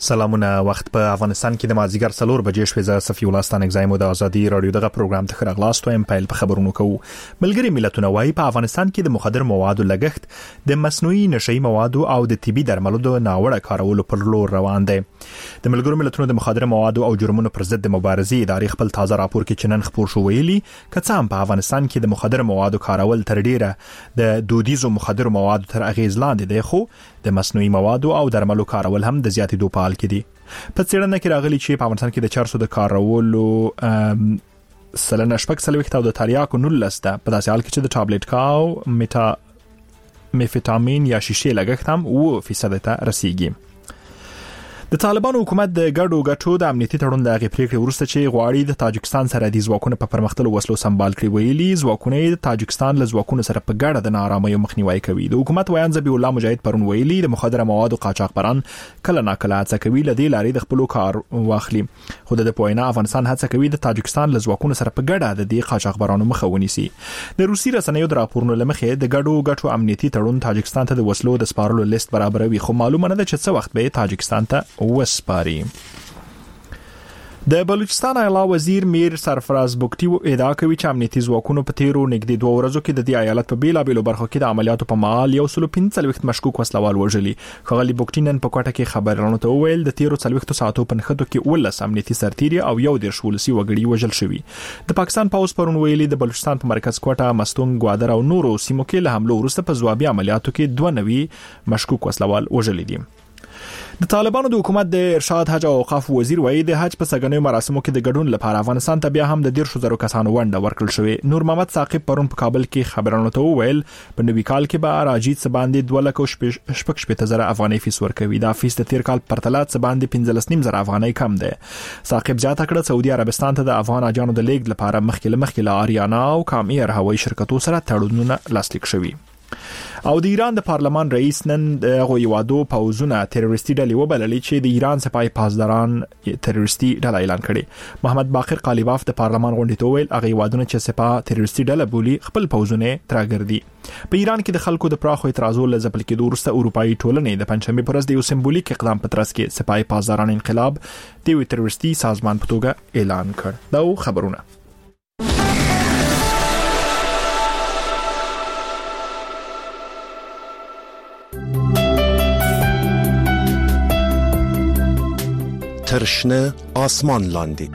سلامونه. وخت په افغانستان کې د مازیګر 4 بجې شوې. زه صفي الله ستان اگزایمو د ازادي رادیو دغه پروګرام ته خراغلاست وایم. پیل په خبرونو کوو. ملګری ملتونه وايي په افغانستان کې د مخدر موادو لګښت د مصنوعي نشئی موادو او د طبي درملو د ناوړه کارولو پر لور روان دی. د ملګرو ملتونو د مخدر موادو او جرمونو پر ضد د مبارزې ادارې خپل تازه راپور کې چنن خبر شو ویلي کڅام په افغانستان کې د مخدر موادو کارول تر ډیره د دودیزو مخدر موادو تر اغیز لاندې دی، خو د مصنوعي موادو او درملو کارول هم د زیاتېدو په حال کې دي. په څېړنه کې راغلي چې په افغانستان کې د چرسو د کارولو سلنه شپږ سلويخت او د تریاکو 19 ده، په داسې حال کې چې د ټابلیټ کاو میفیټامین یا شیشې لګښت هم 2% ته رسیږي. د طالبانو حکومت د ګډو ګټو د امنیتي تړون د غي پریکړې ورسته چې غواړي د تاجکستان سره د ځواکونو په پرمختلو وسلو سمبال کړي، ویلي ځواکونه د تاجکستان له ځواکونو سره په ګډه د ناارامۍ مخنیوي کوي. د حکومت ویان ذبیح الله مجاهد پرون ویلي د مخدره موادو قاچاقبران کله ناکله هڅه کوي لدې لارې د خپل کار واخلي، خو د پوینه افغانستان هڅه کوي د تاجکستان له ځواکونو سره په ګډه د دې قاچاقبرانو مخه ونیسي. د روسي رسنیو د راپورونو لمخې د ګډو ګټو امنیتي تړون تاجکستان ته د وسلو د سپارلو لیست برابروي، خو معلومه نه ده چې څه وخت به تاجکستان ته وسپاري. د بلوچستان اعلی وزیر میر سرفراز بوکټي ادعا کوي چې امنیتي ځواکونو په تیرو نږدې 2 ورځو کې د دې ایالت په بیلابېلو برخو کې د عملیاتو په مال 115 مشکوک وسلوال وژلي. خغلی بوکټي نن په کوټه کې خبرونو ته وویل د تیرو 40 ساعتو په نخښتو کې 19 امنیتي سرتیري او 11 ولسی وګړي وژل شوي. د پاکستان پوز پرون ویلي د بلوچستان په مرکز کوټه، مستونګ، گوادر او نورو سیمو کې له حملو وروسته په ځوابي عملیاتو کې 2 نوي مشکوک وسلوال وژل دي. د طالبانو د حکومت د ارشاد حج او اوقاف وزیر وایي د حج په سګنیو مراسمو کې د ګډون لپاره افغانستان ته بیا هم د 100,000 کسانو ونډه ورکړل شوې. نور محمد ثاقب پرون په کابل کې خبرونو ته وویل په نوي کال کې به راجید څه باندې 2,000 افغانۍ فیس ورکوي. دا فیس د تیر کال پرتله څه باندې 15,000 افغانۍ کم ده. ثاقب زیاته کړه سعودي عربستان ته د افغان اجانو د لیږد لپاره مخکې له آریانا او کامیر هوایي شرکتو سره تړونونه لاسلیک شوي. او د ایران د پارلمان رئیس نن د غویوادو پوزونه تروریستي ډلې وبللې چې د ایران سپاه پاسداران تروریستي ډله اعلان کړي. محمد باقر قالیباف د پارلمان غونډې ته ویل هغه وادونه چې سپاه تروریستي ډله بولی خپل پوزونه تراګردي. په ایران کې د خلکو د پراخو اعتراضونو لزپل کې وروسته اروپאי ټولنې د پنځمې پر ورځ د یو سمبولیک اقدام په ترڅ کې سپاه پاسداران انقلاب د یو تروریستي سازمان په توګه اعلان کړ. دا خبرونه ترشنه آسمان لاندې.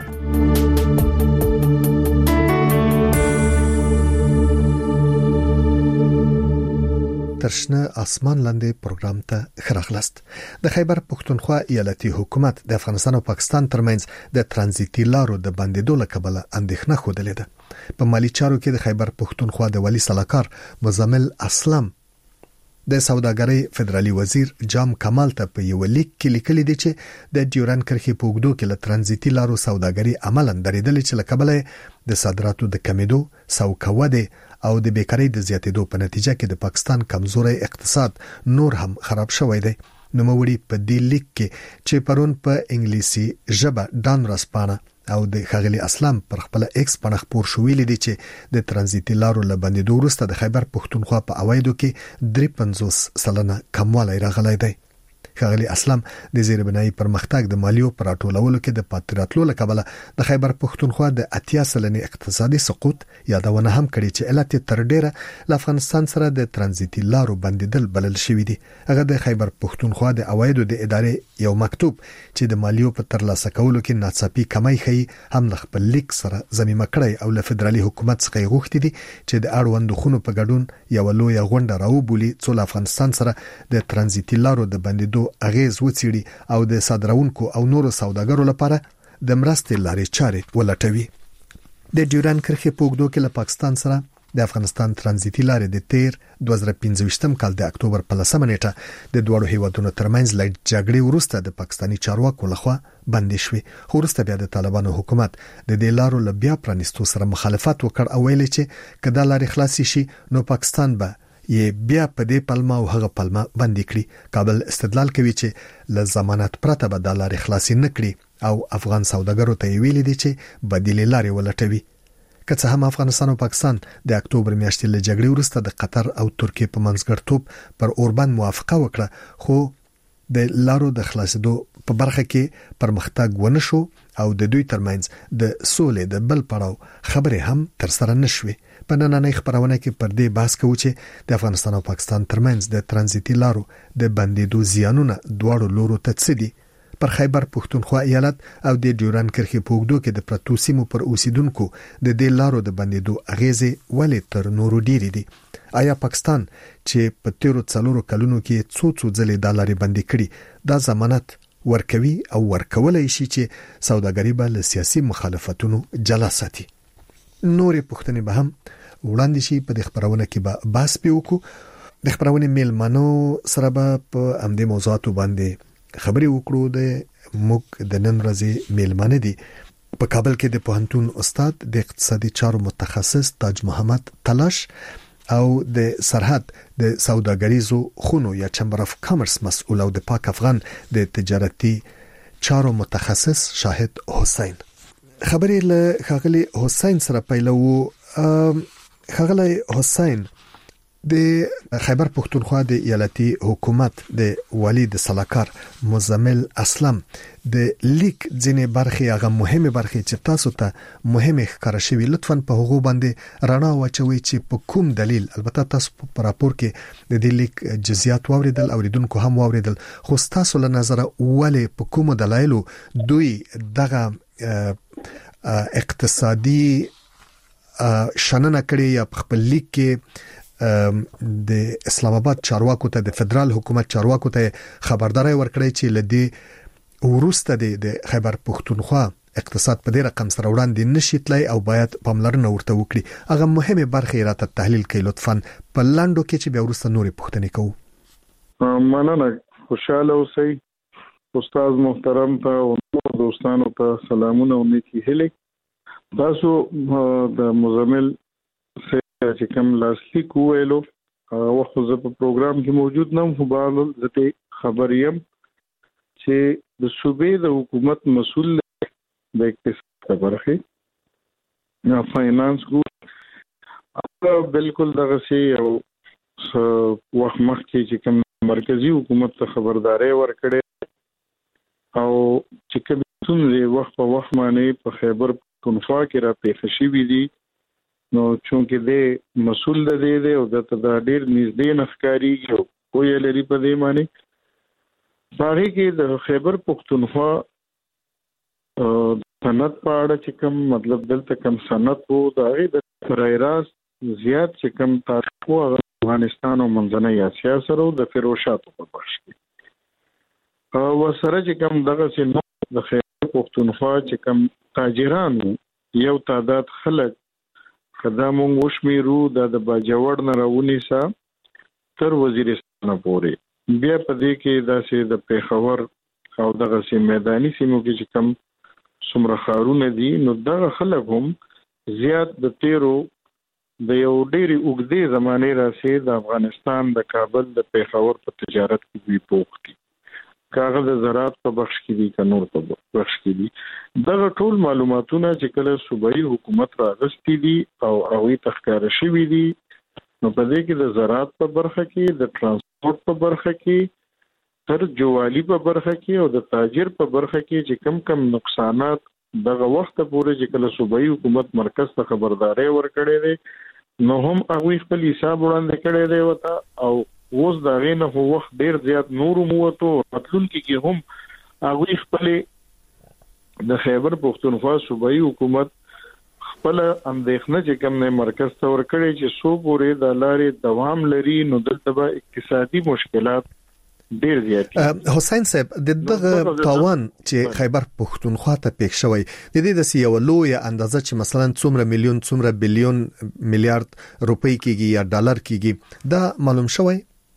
ترشنه آسمان لاندې پروګرام ته خراغلاست. د خیبر پښتونخوا ایالتي حکومت د افغانستان او پاکستان ترمنځ د ترانزیتي لارو د بندیدو لکبله اندېښنه خوده لیده. په مالی چارو کې د خیبر پښتونخوا د والی صلاحکار مزمل اسلام د سوداګرۍ فدرالي وزیر جام کمال ته په یو لیک کې لیکلي دي چې د ډیورن کرښې په اوږدو کې له ترانزیتي لارو سوداګري عملاً درېدلې چې لکبله د صادراتو د کمیدو سوکوده او د بیکارۍ د زیاتېدو په نتیجه کې د پاکستان کمزوري اقتصاد نور هم خراب شوی دی. نوموړي په دې لیک کې چې پرون په انګلیسي ژبه ډان رسپانه او د خغلی اسلام پر خپل ایکس باندې خبر شوې لیدي چې د ترانزیتي لارو لبندېدو وروسته د خیبر پښتونخوا په اوایدو کې 53% کموالی راغلی دی. خغلی اسلام د زیربنایي پرمختګ د مالیو پر راټولولو کې د پاتراتلو لکبله د خیبر پښتونخوا د 80% اقتصادي سقوط یادونه هم کړي چې علت تر ډیره له افغانستان سره د ترانزیتي لارو بندیدل بلل شوی دی. هغه د خیبر پښتونخوا د اوایدو د ادارې یو مکتوب چې د مالیو په ترلاسه کولو کې ناڅاپي کمی ښیي هم له خپل لیک سره ضمیمه کړی او له فدرالي حکومت څخه غوښتي دي چې د اړوندو خونو په ګډون یو لوی غونډه راوبولي چې له افغانستان سره د ترانزیتي لارو د بندیدو اغیز وڅېړي او د صادرونکو او نورو سوداګرو لپاره د مرستې لارې چارې ولټوي. د ډیورن کرښې په اوږدو کې له پاکستان سره د افغانستان ترانزیتي لارې د تیر 2015 کال د اکتوبر په 10 نیټه د دوه هیوادونو ترمنځ له جګړې وروسته د پاکستاني چارواکو لخوا بندي شوې، خو وروسته بیا د طالبانو حکومت د دې لارو له بیا پرانیستو سره مخالفت وکړ او ویل چې کله لارې خلاصې شي نو پاکستان به یې بیا په دې پلمه او هغه پلمه بندي کړي. کابل استدلال کوي چې له ضمانت پرته به د لارې خلاصې نه کړي او افغان سوداګرو ته ویلي دي چې بدیل لارې ولټوي. که څه هم افغانستان او پاکستان د اکتوبر میاشتې له جګړې وروسته د قطر او ترکیې په منځګړتوب پر اوربند موافقه وکړه، خو د لارو د خلاصېدو په برخه کې پرمختګ ونه شو او د دوی ترمنځ د سولې د بل پړاو خبرې هم تر سره نشوي. په نننۍ خبرونه کې پر دې بحث کوو چې د افغانستان او پاکستان ترمنځ د ترانزیتي لارو د بندیدو زیانونه دواړو لورو ته څه دي. پر خیبر پښتونخوا ایالت او د ډیورن کرښې په اوږدو کې د پرتو سیمو پر اوسیدونکو د دې لارو د بندیدو اغیزې ولې تر نورو ډیرې دي. آیا پاکستان چې په تیرو 4 کلونو کې څو ځلې د لارې بندي کړي دا ضمانت ورکوي او ورکولای شي چې سوداګري به له سیاسي مخالفتونو جلا ساتي؟ نورې پوښتنې به هم وړاندې شي. په خبرونه کې به بحث وکړو. د خبرونه میلمنو سره به په همدې موضوعاتو باندې خبرې وکړو. د موږ د نن ورځې میلمنه دي په کابل کې د پوهنتون استاد د اقتصادي چارو متخصص تاج محمد تلاش او د سرحد د سوداګریزو خونو یا چمبر اف کامرس مسؤل او د پاک افغان د تجارتي چارو متخصص شاهد حسین. خبرې له خاغلی حسین سره پیلو. خاغلی حسین د خیبر پښتونخوا د ایالتي حکومت د والی د سلاکار مزمل اسلم د لیک ځینې برخې هغه مهمه برخې چې تاسو ته مهمه ښکارا شوی لطفاً په هغه باندې رڼا واچوي چې په کوم دلیل. البته تاسو په راپور کې د دې لیک جزئیات واوریدل اوریدونکو هم واوریدل خو تاسو له نظر ولې په کوم دلایلو دوی دغه اقتصادي شننه کړي یا په خپل لیک کې د اسلام آباد چارواکو ته د فدرال حکومت چارواکو ته خبرداري ورکړي چې لدی ورسته د خیبر پښتونخوا اقتصاد په دې رقم سره وړاندې نشي تلای او باید پاملرنه ورته وکړي. هغه مهمه برخه راته تحلیل کړئ لطفاً په لاندو کې چې بیا ورسته نورې پوښتنې کوو. مننه. خوشاله اوسئ. استاد محترم ته او دوستانو ته سلامونه او نیکی هیله. تاسو د مزمل چې کوم لاسلیک ویلو وخت زه په پروګرام کې موجود نم خو به زه خبر یم چې د صوبې د حکومت مسؤل د اقتصاد برخه یا فاینانس ګروپ بالکل دغه شی او وخت مخکې چې کوم مرکزی حکومت ته خبرداري ورکړي او چې کوم څنګه وخت په وخت باندې په خیبر پښتونخوا کې را پیښ شوي دي نو چونکه د مسؤل د دې او د ډېر نږدې نخکاری او کوی لري په دې معنی باندې کې د خیبر پښتونخوا صنعت په اړه چې کوم مطلب دلته کوم صنعت وو دا غي د رایراس زیات چې کوم تاسو افغانستان او منځنۍ اسیا سره د فروشاتو په بخش کې او سره چې کوم دغه سي د خیبر پښتونخوا چې کوم تاجرانو یو تعداد خلک کدا مونږ وشمیرو د باجوړ نه راونی سا تر وزیرستان پورې بیا په دې کې داسې د پیښور او دغه سي میداني سیمو کې چې کم څومره خارونه دي نو دغه خلک هم زیات د تیرو د یو ډېری اوږدې زمانه راسي د افغانستان د کابل د پیښور په تجارت کې وی پوښتي کاغذ زراعت په بخش کې دي که نور په بخش کې دي دغه ټول معلوماتونه چې کله صوبایي حکومت راغستې دي او هغوی ته ښکاره شوي دي نو په دې کې د زراعت په برخه کې د ترانسپورټ په برخه کې تر جوالي په برخه کې او د تاجر په برخه کې چې کم نقصانات دغه وخت پورې چې کله صوبایي حکومت مرکز ته خبرداري ورکړي دي نو هم هغوی خپل حساب وړاندې کړی دی وته او اوس دا غینه خو وخت ډیر زیات نورو موته راتلونکي کې هم هغوی خپل د خیبر پښتونخوا صوبایي حکومت خپل اندېښنه چې کوم نه مرکز ته ورکړي چې سو پورې د لارې دوام لري نو دلته به اقتصادي مشکلات ډیر زیات حسین صاحب دغه تاوان چې خیبر پښتونخوا ته پېښ شوی د دې د سیو لوی اندازه چې مثلا څومره میلیون څومره بلیون میلیارډ روپۍ کېږي یا ډالر کېږي دا معلوم شوی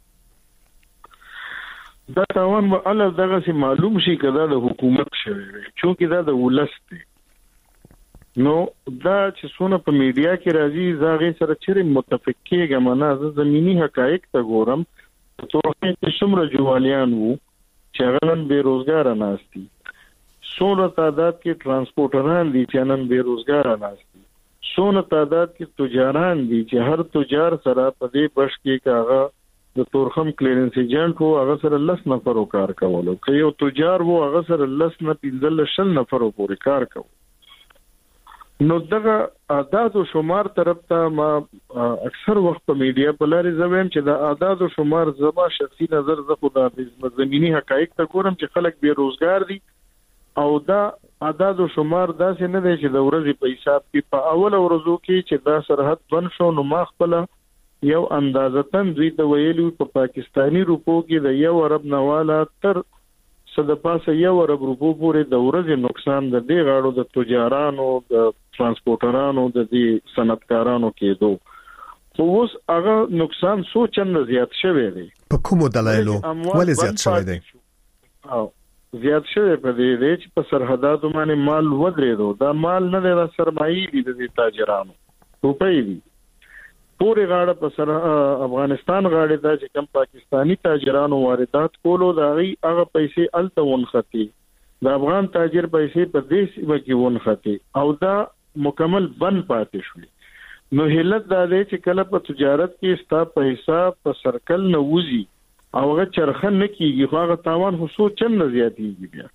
دا تاوان به الله دغه سي معلوم شي کدا د حکومت شوی چونکه دا د ولست نو دا چې څونه په میډیا کې راځي زاغه سره چیرې متفق کېږم نه زه زميني حقایق ته ګورم توګه چې څومره جوالیان وو چې هغه نن بیروزګار ناشتي څونه تعداد کې ترانسپورټران دي چې نن بیروزګار ناشتي څونه تعداد کې تجاران دي چې هر تجار سره په دې بش کې کاغه د تورخم کلیرنس ایجنټ وو هغه سره 10 نفر کار کولو که یو تجار وو هغه سره 10 نه 15 نفر پورې کار کولو نو دغه اعداد او شمار طرف ته ما اکثر وخت په میډیا په لاري زویم چې د اعداد او شمار زما شخصي نظر زه خو د زمینی حقایق ته ګورم چې خلک بے روزګار دي او دا اعداد او شمار داسې نه دی چې د ورځې په حساب کې په اول ورځو کې چې دا سرحد بند شو نو ما خپل یو اندازتن دوی ته ویلو په پاکستانی روپو کې د 1 ارب نواله تر صد پاسه 1 ارب روپو پورې د ورځې نقصان د دې غاړو د تجارانو د ترانسپورټرانو د دې صنعتکارانو کېدو خو اوس هغه نقصان سو چند زیات شوی دی په کومو دلایلو ولې زیات شوی دی او زیات شوی په دې چې په سرحداتو باندې مال ودرېدو دا مال نه دی د سرمایي دي د تاجرانو روپۍ دي پورې غاړه په سر افغانستان غاړه دا چې کم پاکستانی تاجرانو واردات کولو دا هغه پیسې الته ونختی د افغان تاجر پیسې په دې سیمه کې ونختی او دا مکمل بند پاتې شو نو هلت دا دی چې کله په تجارت کې ستا په حساب په سرکل نه وځي او هغه چرخه نه کیږي خو هغه تاوان خو څو چن نه زیاتیږي بیا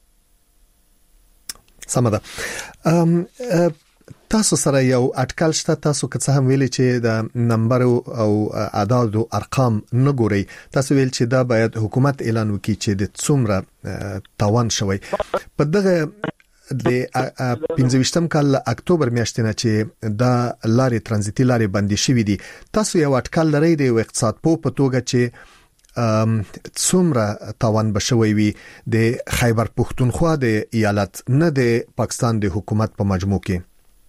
سمده تاسو سره یو اټکل شته تاسو که څه هم ویلي چې د نمبر او اعداد او ارقام نه ګوري تاسو ویل چې دا باید حکومت اعلان وکړي چې د څومره تاوان شوی په دغه د 15 کال اکتوبر میاشتې نه چې دا لارې ترانزیتي لارې بندي شوې دي تاسو یو اټکل لرئ د اقتصاد په توګه چې څومره تاوان بشوي وي د خیبر پښتونخوا د ایالت نه د پاکستان د حکومت په مجموع کې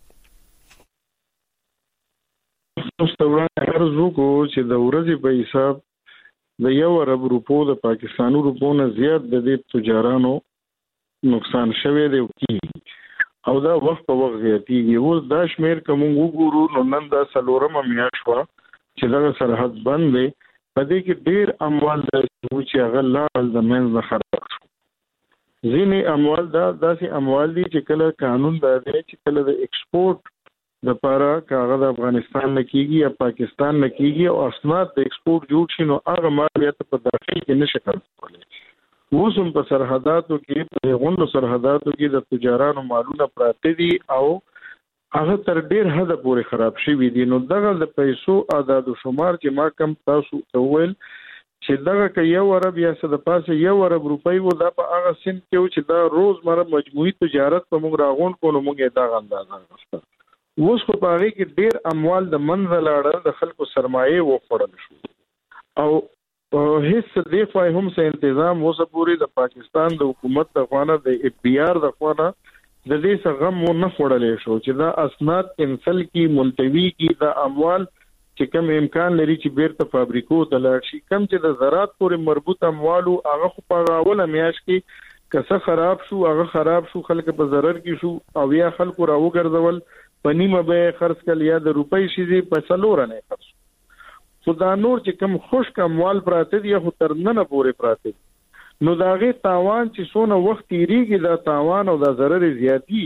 مستوړه ارزو کو چې د ورځې په حساب د 1 ارب روپو د پاکستاني روپو نه زیات د دې تجارانو نقصان شوی دی او دا وخت په وخت زیاتیږي اوس دا شمیر کوم وګورو نو نن دا سلورمه میاشت وا چې دا سرحد بند دی په دې کې ډیر اموال د چې هغه لال د منځ نه خراب شو ځینې اموال داسې اموال دي چې کله قانون دا دی چې کله د ایکسپورت د پاره کاغه د افغانستان نه کیږي یا پاکستان نه کیږي او اسناد د ایکسپورت جوړ شي نو هغه مال یا په داخل کې نشي کولای اوس په سرحداتو کې په غونډو سرحداتو کې د تجارانو مالونه پراته دي او هغه تر ډیر حد پورې خراب شوي دي نو دغه د پیسو اعداد او شمار چې ما کم تاسو ته ویل چې دغه کې 1 ارب یا څه د پاسه 1 ارب روپۍ وو دا په هغه سن کې چې دا روزمره مجموعي تجارت په موږ راغون کولو موږ دا اندازه غوښته اوس په هغه کې ډیر اموال د منځ لاړه د خلکو سرمایه وخوړل شو او هیڅ دفاع هم څه تنظیم اوسه پوری د پاکستان د حکومت د خوانه د اف بی آر د خوانه د دې څخه غم نه خوړلې شو چې دا اسناد کینسل کی ملتوی کی د اموال چې کوم امکان لري چې بیرته فابریکو ته لاړ شي کم چې د زراعت پورې مربوط اموالو هغه خو په اوله میاشت کې کسه خراب شو هغه خراب شو خلک په ضرر کې شو او یا خلکو راو ګرځول پنیمه به خرڅ کړ یا د روپۍ شي په سلور نه خرڅ خدا نور چې کوم خوش کموال پراته دي خو تر نن پورې پراته نو داغه تاوان چې سونه وخت تیریږي دا تاوان او دا ضرر زیاتی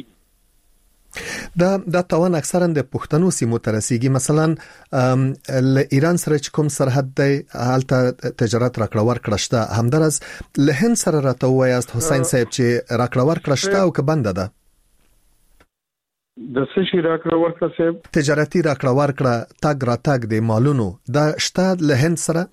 دا تاوان اکثرا د پښتنو سیمو ترسيږي مثلا ل ایران سره چې کوم سرحد دی حالت تجارت راکړه ورکړه شته همدرز له هند سره راته وایست حسین صاحب چې راکړه ورکړه شته او که بند ده د څه شي راکړه ورکړه صاحب تجارتي راکړه ورکړه تاګ را تاګ د مالونو دا شته له هند سره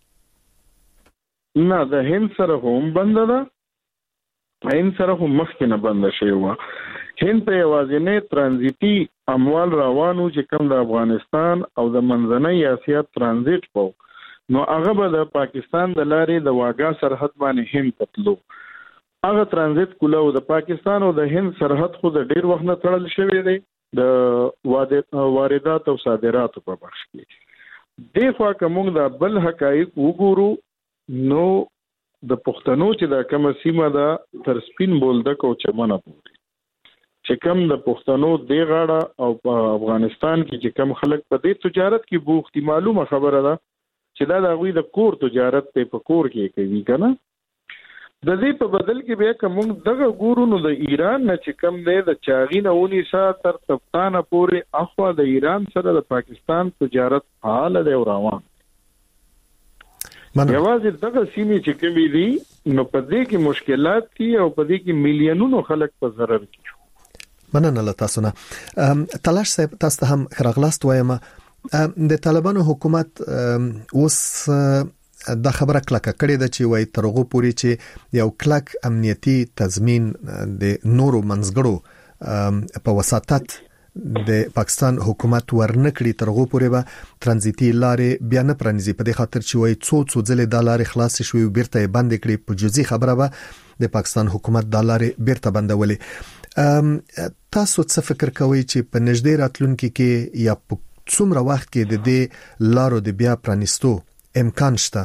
نه د هند سره هم بند ده هند سره هم مخکې نه بند شوی و هند په یوازینی ترانزیتي اموال روانو چې کوم د افغانستان او د منځنۍ اسیا ترانزیت په نو هغه به د پاکستان د لارې د واګا سرحد باندې هند تلو هغه ترانزیت کوله او د پاکستان او د هند سرحد خو د ډیر وخت نه تړل شوی دی د واردات او صادرات په بخش کې د خوا کوم د بل حقایق وګورو نو د پښتنو چې د کوم سیمه ده تر سپین بولدک او چمنه پورې چې کوم د پښتنو دی غاړه او په افغانستان کې چې کوم خلک په دې تجارت کې بوختي معلومه خبره ده چې دا د غوي د کور تجارت په کور کې کوي کنه د دې په بدل کې به کوم دغه ګورو نو د ایران نه چې کوم دی د چاغینه ونی سره تر تفتانه پورې اخوا د ایران سره د پاکستان تجارت حال دی روان یوازې دغه سیمې چې کومې دي نو په دې کې مشکلات دي او په دې کې میلیونونو خلک په ضرر کې. مننه له تاسو نه. تلاش صاحب تاسو ته هم خراغلاست وایم د طالبانو حکومت اوس دا خبره کلکه کړې ده چې وای ترغو پوری چې یو کلک امنیتی تضمین د نورو منځګړو په وساتت د پاکستان حکومت ورنکړي ترغو پورې به ترانزیتي لارې بیا نه پرانیزي په دې خاطر چې وای څو ځلې د لارې خلاص شوي بیرته بند کړي په جزئي خبره به د پاکستان حکومت د لارې بیرته بندولې. تاسو څه فکر کوئ چې په نږدې راتلونکي کې یا په څومره وخت کې د دې لارو د بیا پرانیستو امکان شته؟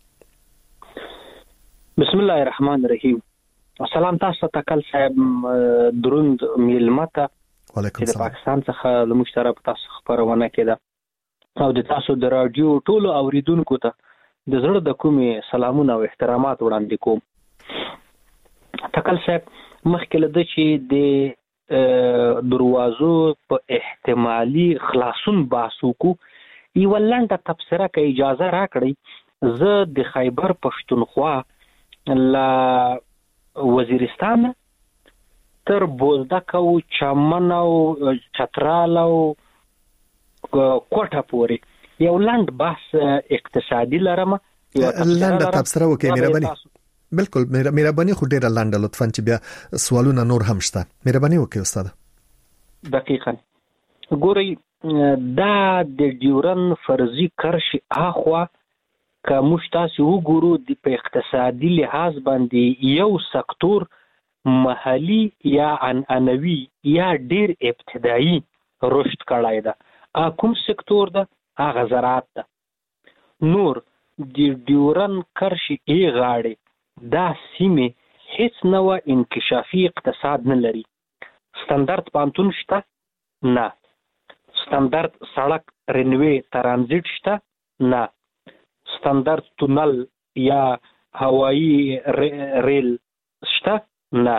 بسم الله الرحمن الرحیم. السلام تاسو ته کل صاحب دروند میلمته وعلیکم السلام. د پاکستان څخه له مشترک تاسو خبرونه کړه او د تاسو د رادیو ټولو اوریدونکو ته د زړه د کومې سلامونه او احترامات وړاندې کوم. تکل صاحب مخکې له د چې د دروازو په احتمالي خلاصون باسو کو یو لنډه تبصره کې اجازه راکړئ. زه د خیبر پښتونخوا لا وزیرستان تر بولدک او چمن او چترال او کوټه پورې یو لنډ بحث اقتصادي لرم. لنډه تبصره وکړئ مهرباني. بالکل مهرباني خو ډیره لنډه لطفاً چې بیا سوالونه نور هم شته. مهرباني وکړئ استاد. دقیقاً ګورئ دا د ډیورن فرضي کرش اخوا که موږ تاسو وګورو د په اقتصادي لحاظ باندې یو سکتور محلي یا عنعنوي یا ډیر ابتدایي رشد کړای ده. کوم سکتور ده؟ هغه زراعت ده. نور د ډیورن کرش ای غاړي دا سیمه هیڅ نوع انکشافي اقتصاد نه لري. ستاندرد پانتون شته؟ نه. ستاندرد سړک رنوي ترانزیت شته؟ نه. ستاندرد تونل یا هوایی ریل شته؟ نه.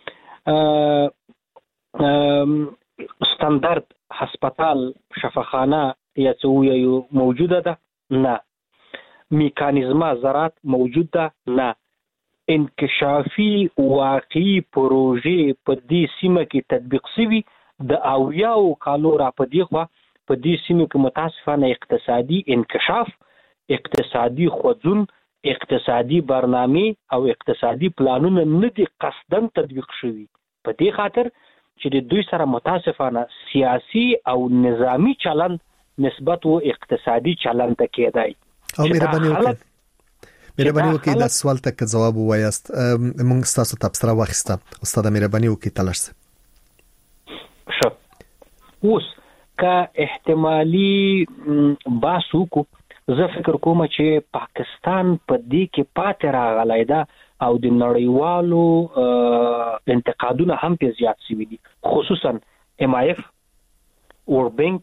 ستاندرد هسپتال شفاخانه یا څه یو موجوده ده؟ نه. میکانیزما زراعت موجود ده؟ نه. انکشافي واقعي پروژې په دې سیمه کې تطبیق شوي د اویاو کالو را په دې خوا په دې سیمه کې متاسفانه اقتصادي انکشاف، اقتصادي خوځون، اقتصادي برنامه او اقتصادي پلانونه نه دي قصدن تطبیق شوي. په دې خاطر چې د دوی سره متاسفانه سیاسي او نظامی چلند نسبت و اقتصادي چلند ته کېدای. او مهرباني وکړئ دا سوال ته جواب وایاست. موږ تاسو ته تبصره واخیسته. استاد مهرباني وکړئ تلاش. ښه. اوس که احتمالي باسو کو زه فکر کوم چې پاکستان په دې کې پاتې راغلی ده او د نړیوالو انتقادونه هم په زیات شوي دي، خصوصا MIF، ورلد بانک،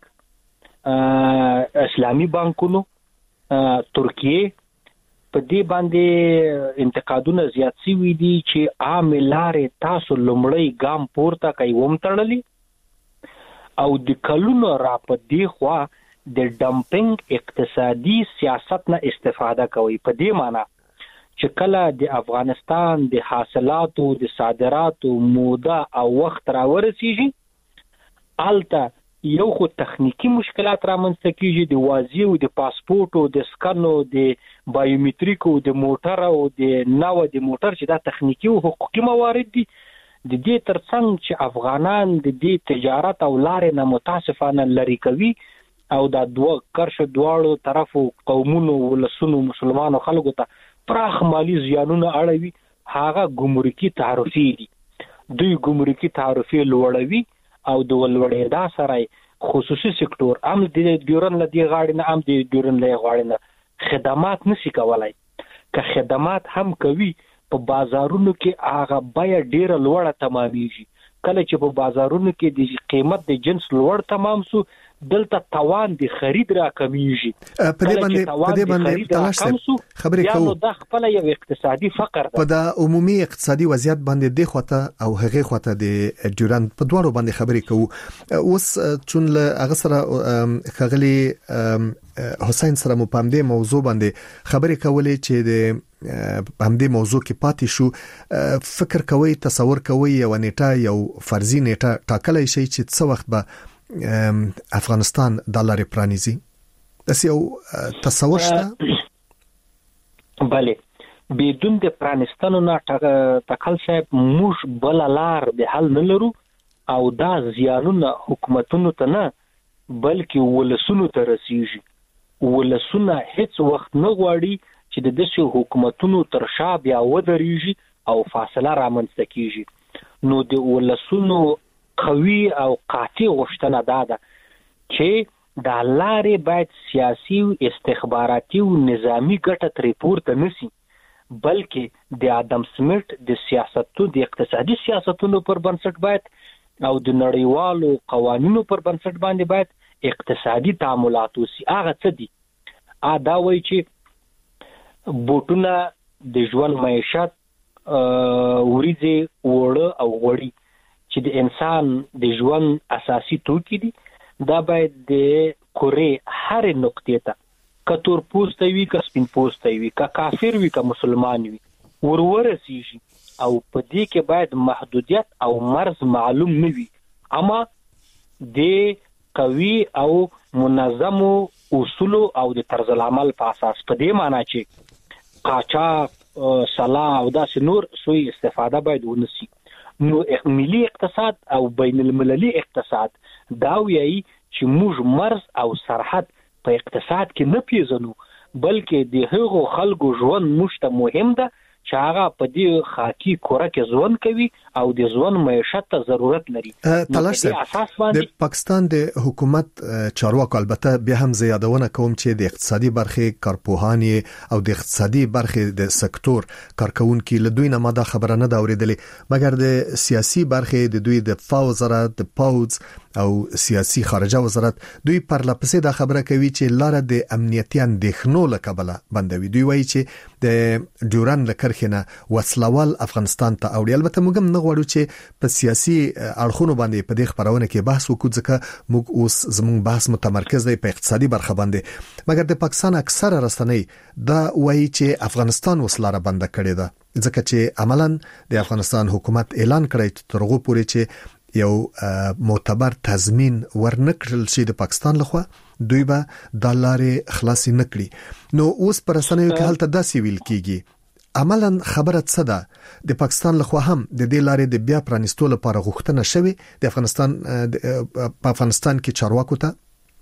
اسلامي بانکونو، ترکیه په دې باندې انتقادونه زیات شوي دي چې عام لارې تاسو لومړی ګام پورته کوي ومتړلي او د کلونو را په دې خوا د ډمپینګ اقتصادي سیاست نه استفاده کوي. په دې معنی چې کله د افغانستان د حاصلاتو د صادراتو موده او وخت را ورسیږي الته یو خو تخنیکی مشکلات رامنځته کیږي، د واضح او د پاسپورت او د سکنو د بایومټریک او د موټر او د نو د موټر چې دا تخنیکی او حقوقي موارد دي. د دې ترڅنګ چې افغانان د دې تجارت او لارې نه متاسفانه لری کوي او دا دوه کرش دواړو طرفو قومونو ولسونو مسلمانانو خلکو ته پراخ مالی زیانونه اړوي، هغه ګمرکي تعرفي دي. دوی ګمرکي تعرفي لوړوي او د ولوړېدا سره خصوصي سکتور هم د ډیورن لدی غاړي نه هم د ډیورن لې غاړي نه خدمات نشي کولای. که خدمات هم کوي په بازارونو کې هغه بیا ډیره لوړه تمامېږي. کله چې په بازارونو کې د قیمت د جنس لوړ تمام سو دلته توان د خرید را کمیږي. په دې باندې تلاش خبرې کوو. دا خپل یو اقتصادي فقر ده. په د عمومي اقتصادي وضعیت باندې د خوته او هغه خوته د ډیورند په دوړو باندې خبرې کوو. اوس چون له هغه سره خغلی حسین سره مو پام دې موضوع باندې خبرې کولې چې د همدې موضوع کې پاتې شو. فکر کوي، تصور کوي یو نیټه، یو فرضي نیټه ټاکلای شي چې څه وخت به افغانستان د لارې پرانیزي؟ داس یو تصور شته؟ بله، بدون د پرانستانو نه ټاکل صاحب موږ بل لار به حل نه لرو، او دا زیانونه حکومتونو ته نه بلکې ولسونو ته رسیږي. ولسونه هیڅ وخت نه غواړي چې د دې حکومتونو تر شا بیا ودرېږي او فاصله رامنځته کیږي. نو د ولسونو قوي او قاطع غوښتنه ده چې د لارې باید سیاسي، استخباراتي او نظامی ګټه ترې پورته نشي، بلکې د آدم سمیت د سیاستونو، د اقتصادي سیاستونو پر بنسټ باید او د نړیوالو قوانینو پر بنسټ باندې باید اقتصادي تعاملات وشي. هغه څه دي؟ دا وایي چې بوټونه د ژوند معیشت، وریځې، وړه او غوړي چې د انسان د ژوند اساسي توکي دي، دا باید د کورې هر نقطې ته، که تور پوسته وي که سپین پوسته وي، که کافر وي که مسلمان وي، ورسیږي. او په دې کې باید محدودیت او مرز معلوم نه وي، اما د قوي او منظمو اصولو او د طرز العمل په اساس. په دې معنی چې قاچاق، سلا او داسې نور سوی استفاده باید ونشي. نو ملي اقتصاد او بین المللي اقتصاد دا وایي چې موږ مرز او سرحد په اقتصاد کې نه پیژنو، بلکې د هغو خلکو ژوند موږ ته مهم ده چې هغه په دې خاکی کوره کې ژوند کوي او د ژوند معیشت ته ضرورت لري. تلاش د پاکستان د حکومت چارواکو البته بیا هم زیادونه کوم چې د اقتصادي برخې کارپوهان او د اقتصادي برخې د سکتور کارکونکو له دوی نه ماده خبره نه دا اوریدلې، مګر د سیاسي برخې د دوی د دفاع وزارت، د پوز او سیاسي خارجه وزارت دوی پر لپسې دا خبره کوي چې لاره د امنیتي اندېښنو له کبله بندوي. دوی وایي چې د ډیورند لکرخنه وسلوال افغانستان ته اوړي. البته موږ هم نه غواړو چې په سیاسي اړخونو باندې په دې خبرونه کې بحث وکړو، ځکه موږ اوس زموږ بحث متمرکز دی په اقتصادي برخه باندې. مګر د پاکستان اکثره رسنۍ دا وایي چې افغانستان وسلاره بند کړې ده، ځکه چې عملاً د افغانستان حکومت اعلان کړی چې ترغو پورې چې یو معتبر تضمین ورنکړل شي د پاکستان لخوا، دوی به د لارې خلاصي نکړي. نو اوس پر رسنیو کې حالت داسې ویل کیږي، عملاً خبره څه ده؟ د پاکستان لخوا هم د دې لارې د بیا پرانیستو لپاره غوښتنه شوې د افغانستان په افغانستان کې چارواکو ته.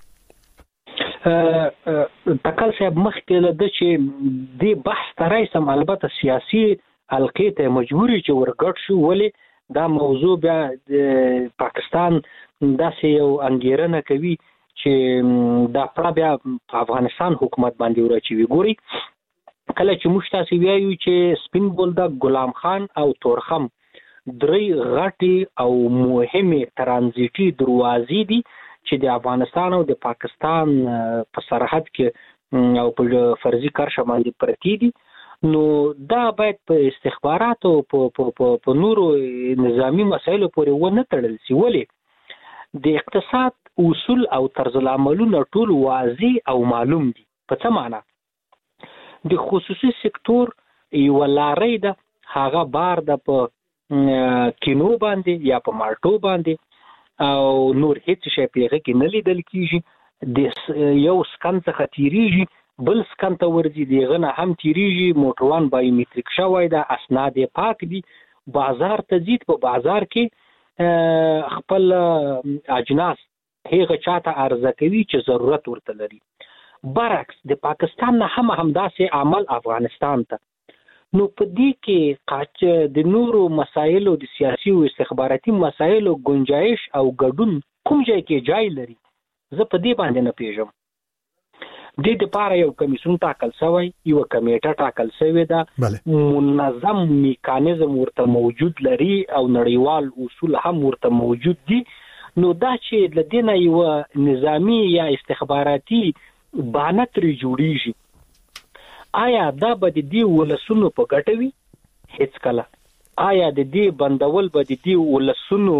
تکل صاحب مخکې له د چې د بحث ترایسم البته سیاسي حلقې ته مجبوري چې ورګډ شو، ولې دا موضوع بیا د پاکستان داسې یو انګیرنه کوي چې دا پړه بیا په افغانستان حکومت باندې ورچوي. ګوري کله چې موږ تاسو ویایو چې سپین بولدک، غلام خان او تورخم درې غټي او مهمه ترانزیټي دروازې دي چې د افغانستان او د پاکستان په سرحد کې او په فرضي کارشه باندې پرتی دي. نو دا باید په استخباراتو په نورو نظامی مسایلو پورې ونه تړل شي، ولې د اقتصاد اصول او طرز العملونه ټول واضح او معلوم دي. په څه معنی؟ د خصوصي سکتور یو لارې ده، هغه بار ده په کینو باندې یا په مالټو باندې او نور هیڅ شی پیغه کې نه لیدل کیږي. د یو سکن څخه تیریږي بل سکن ته ورځي، دیغه نه هم تیریږي، موټروان بایومټریک شوی ده، اسناد پاک دي، بازار ته ځي، په بازار کې خپل اجناس هغه چاته عرضه کوي چې ضرورت ورته لري. برعکس د پاکستان نه هم همداسې عمل افغانستان ته. نو په دې کې قاچ د نورو مسایلو، د سیاسي او استخباراتي مسایلو گنجائش او ګډون کوم ځای کې جای لري، زه په دې باندې نه پیژم. د دې لپاره یو کمیسیون ټاکل شوی، یو کمیټه ټاکل شوی ده، منظم میکانیزم ورته موجود لري او نړیوال اصول هم ورته موجود دي. نو دا چې لدینه یو نظامی یا استخباراتي بانه ترې جوړیږي آیا دا به د دې ولسونو په ګټه وي؟ هیڅ کله. آیا د دې بندول به د دې ولسونو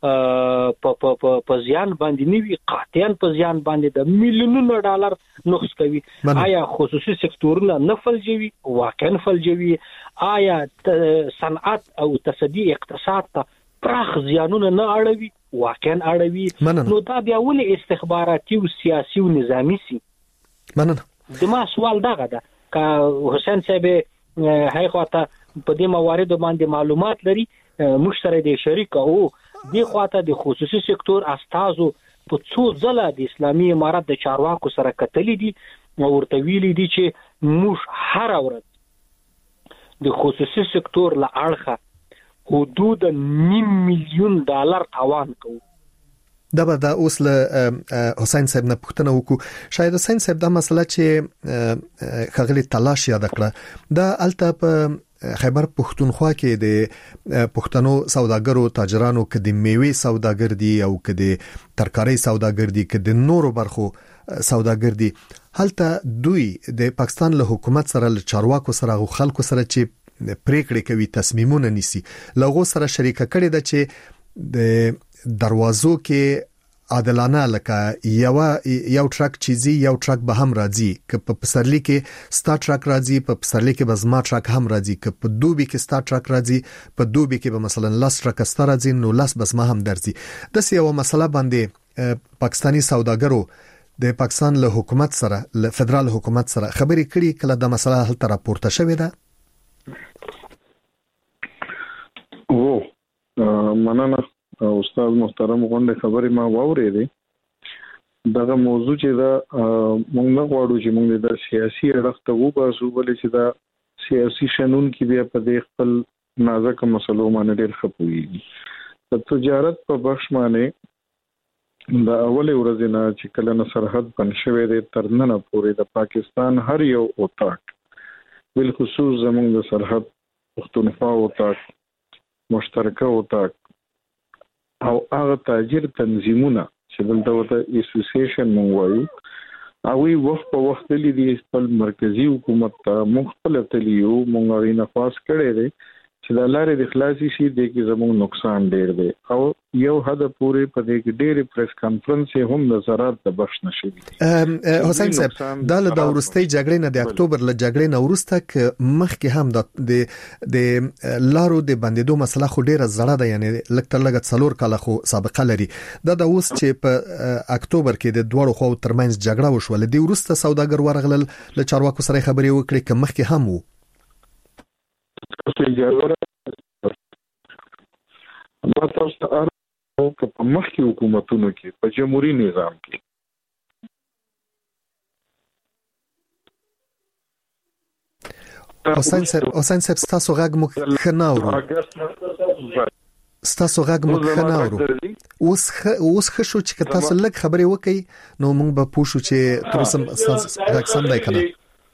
په زیان باندې نیوي؟ قاطعاً په زیان باندې د میلیونونو ډالر نقص کوي. آیا خصوصي سکتورونه نه فلجوي؟ واقعاً فلجوي. آیا صنعت او تصدي اقتصاد ته پراخ زیانونه نه اړوي؟ واقعاً اړوي. نو دا بیا ولې استخباراتي او سیاسي او نظامی سي؟ دما سوال دغه ده که حسین صاحب هغه خواته په دې موارد باندې معلومات لري، مشتری د شریک او د خواته د خصوصي سکتور استازو په څو ځله د اسلامي امارت د چارواکو سره کتلې دي او ورته ویلي دي چې موږ هر ورځ د خصوصي سکتور له اړخه حدود $500,000 تاوان کوو. دا به د اوس له حسین صاحب نه پوښتنه وکړو. شاید حسین صاحب دا مسله چې خغلی تلاش یاد کړه دا الته په خیبر پښتونخوا کې د پښتنو سوداګرو تاجرانو کې د میوه سوداګر دي او کې د ترکاري سوداګر دي کې د نورو برخو سوداګر دي. هلته دوی د پاکستان له حکومت سره له چارواکو سره او خلکو سره چې پریکړې کوي تصمیمونه نیسي لغو سره شریکه کړي ده چې د دروازو کې عادلانه لکه یو ټرک چیزی یو ټرک به هم راځي که په پسرلی کې ستا ټرک راځي په پسرلی کې به زما ټرک هم راځي که په دوبي کې ستا ټرک راځي په دوبي کې به مثلا لاس ټرک ستا راځي نو لاس به زما هم درځي. د یو مسله باندې پاکستانی سوداګرو د پاکستان له حکومت سره له فدرال حکومت سره خبرې کړي کله د مسله حل تر راپورته شوې ده. مننه استاد محترم غونډه خبرې ما واورېدې. دغه موضوع چې دا موږ نه غواړو چې موږ د سیاسي اړخ ته وباسو ولې چې دا سیاسي شنون کې بیا په دې خپل نازک مسلو باندې ډېر خپويږي. د تجارت په بخش باندې د اول ورځې نه چې کله نه سرحد بند شوی دی تر نن پورې د پاکستان هر یو اوتاق بالخصوص زموږ د سرحد پښتونخوا اوتاق مشترکه اوتاق او هغه تاجر تنظیمونه چې دلته وته اسوسییشن مونږ وایو او وخت په وخت لري خپل مرکزی حکومت ته مختلف تلیو مونږ غوښنه خاص کړي دي چې د لارې د خلاصي شي د کې زموږ نقصان ډیر دی او یو حد پورې په دې کې ډېر پریس کانفرنس هم د زراعت د بخش نشي. حسین صاحب دا له ورستۍ جګړې نه د اکتوبر له جګړې نه ورسته مخکې هم د لارو د بندیدو مسله خو ډیره زړه ده یعنی لکه لګت څلور کاله خو سابقه لري. دا د اوس چې په اکتوبر کې د دوړو خو ترمنځ جګړه وشول د ورسته سوداګر ورغلل له چارواکو سره خبرې وکړي که مخکې هم وو. ما تاسو ته ارزو که په مخکې حکومتونو کې په جمهوریت نظام کې حسین صاحب ستاسو غږ مو خناورو اوس خشو چې تاسو لږ خبرې وکړي نو موږ به پوښو چې ترسم غږ سم دی کنه.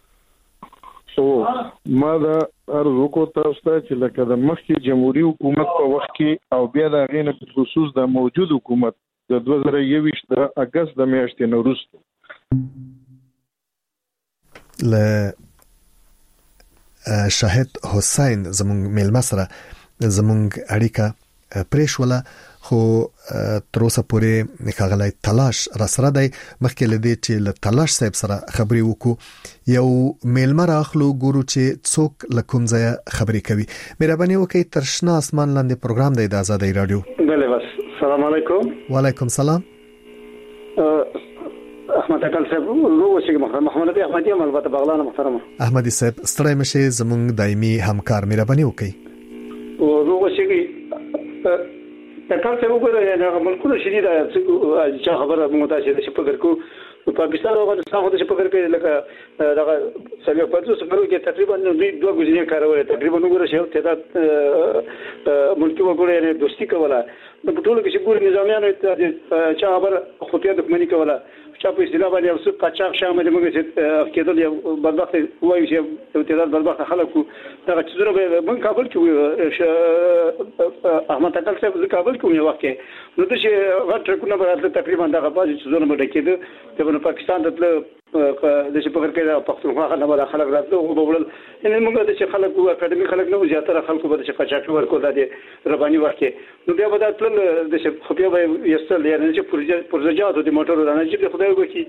ما دا ارزو کو تاسو ته چې لکه د مخکې جمهوریت حکومت په وخت کې او بیا د غینه په خصوص د موجود حکومت د 2021 د اگست د میاشتې نه وروسته ل شاهد حسین زمونږ میلمه سره زمونږ اړیکه پریښوله خو تر اوسه پورې ښاغلی تلاش را سره دی. مخکې له دې چې له تلاش صاحب سره خبرې وکړو یو میلمه راخلو ګورو چې څوک له کوم ځایه خبرې کوي. مهرباني وکړئ تر شنه اسمان لاندې پروګرام دی د آزادۍ رادیو. بله بس سلام علیکم. وعلیکم سلام. احمد اکل صاحب روغه محمد احمدی احمدی البته بغلان محترم احمدی صاحب ستړی مشه زمونږ دایمي همکار مهرباني وکړئ. روغه شي تکل څه وګورئ نه ملکونه شدید چې خبره متاسفه چې فکر کو پاکستان او افغانستان خو د فکر کوي لکه دغه سړي په تاسو سره کې تقریبا دوه غوښنه کارول تقریبا وګورئ چې تعداد ملکی وګورئ نه دوستي کوله په ټولو کې چې ګور نظامیانو چې خبره خطیه دښمنی کوله چا په اصطلاح باندې اوس قاچاق شامل موږ چې کېدل یو بدبخت وایي چې یو تعداد بدبخت خلکو دا چې زره من کابل کې احمد تکل صاحب کابل کې یو وخت نو د شي غټ ټرکونه به تقریبا دغه باز چې زونه مډ کېده چې په پاکستان ته د شي په کې د پښتونخوا خلک راځي او بوړل ان موږ د شي خلکو اکیډمي خلک نه زیاتره خلکو به شي قاچاق ورکو د رباني وخت نو بیا به د تل د شي خپل به یستل یعنی چې پروژه د موټر نه چې خدای وکي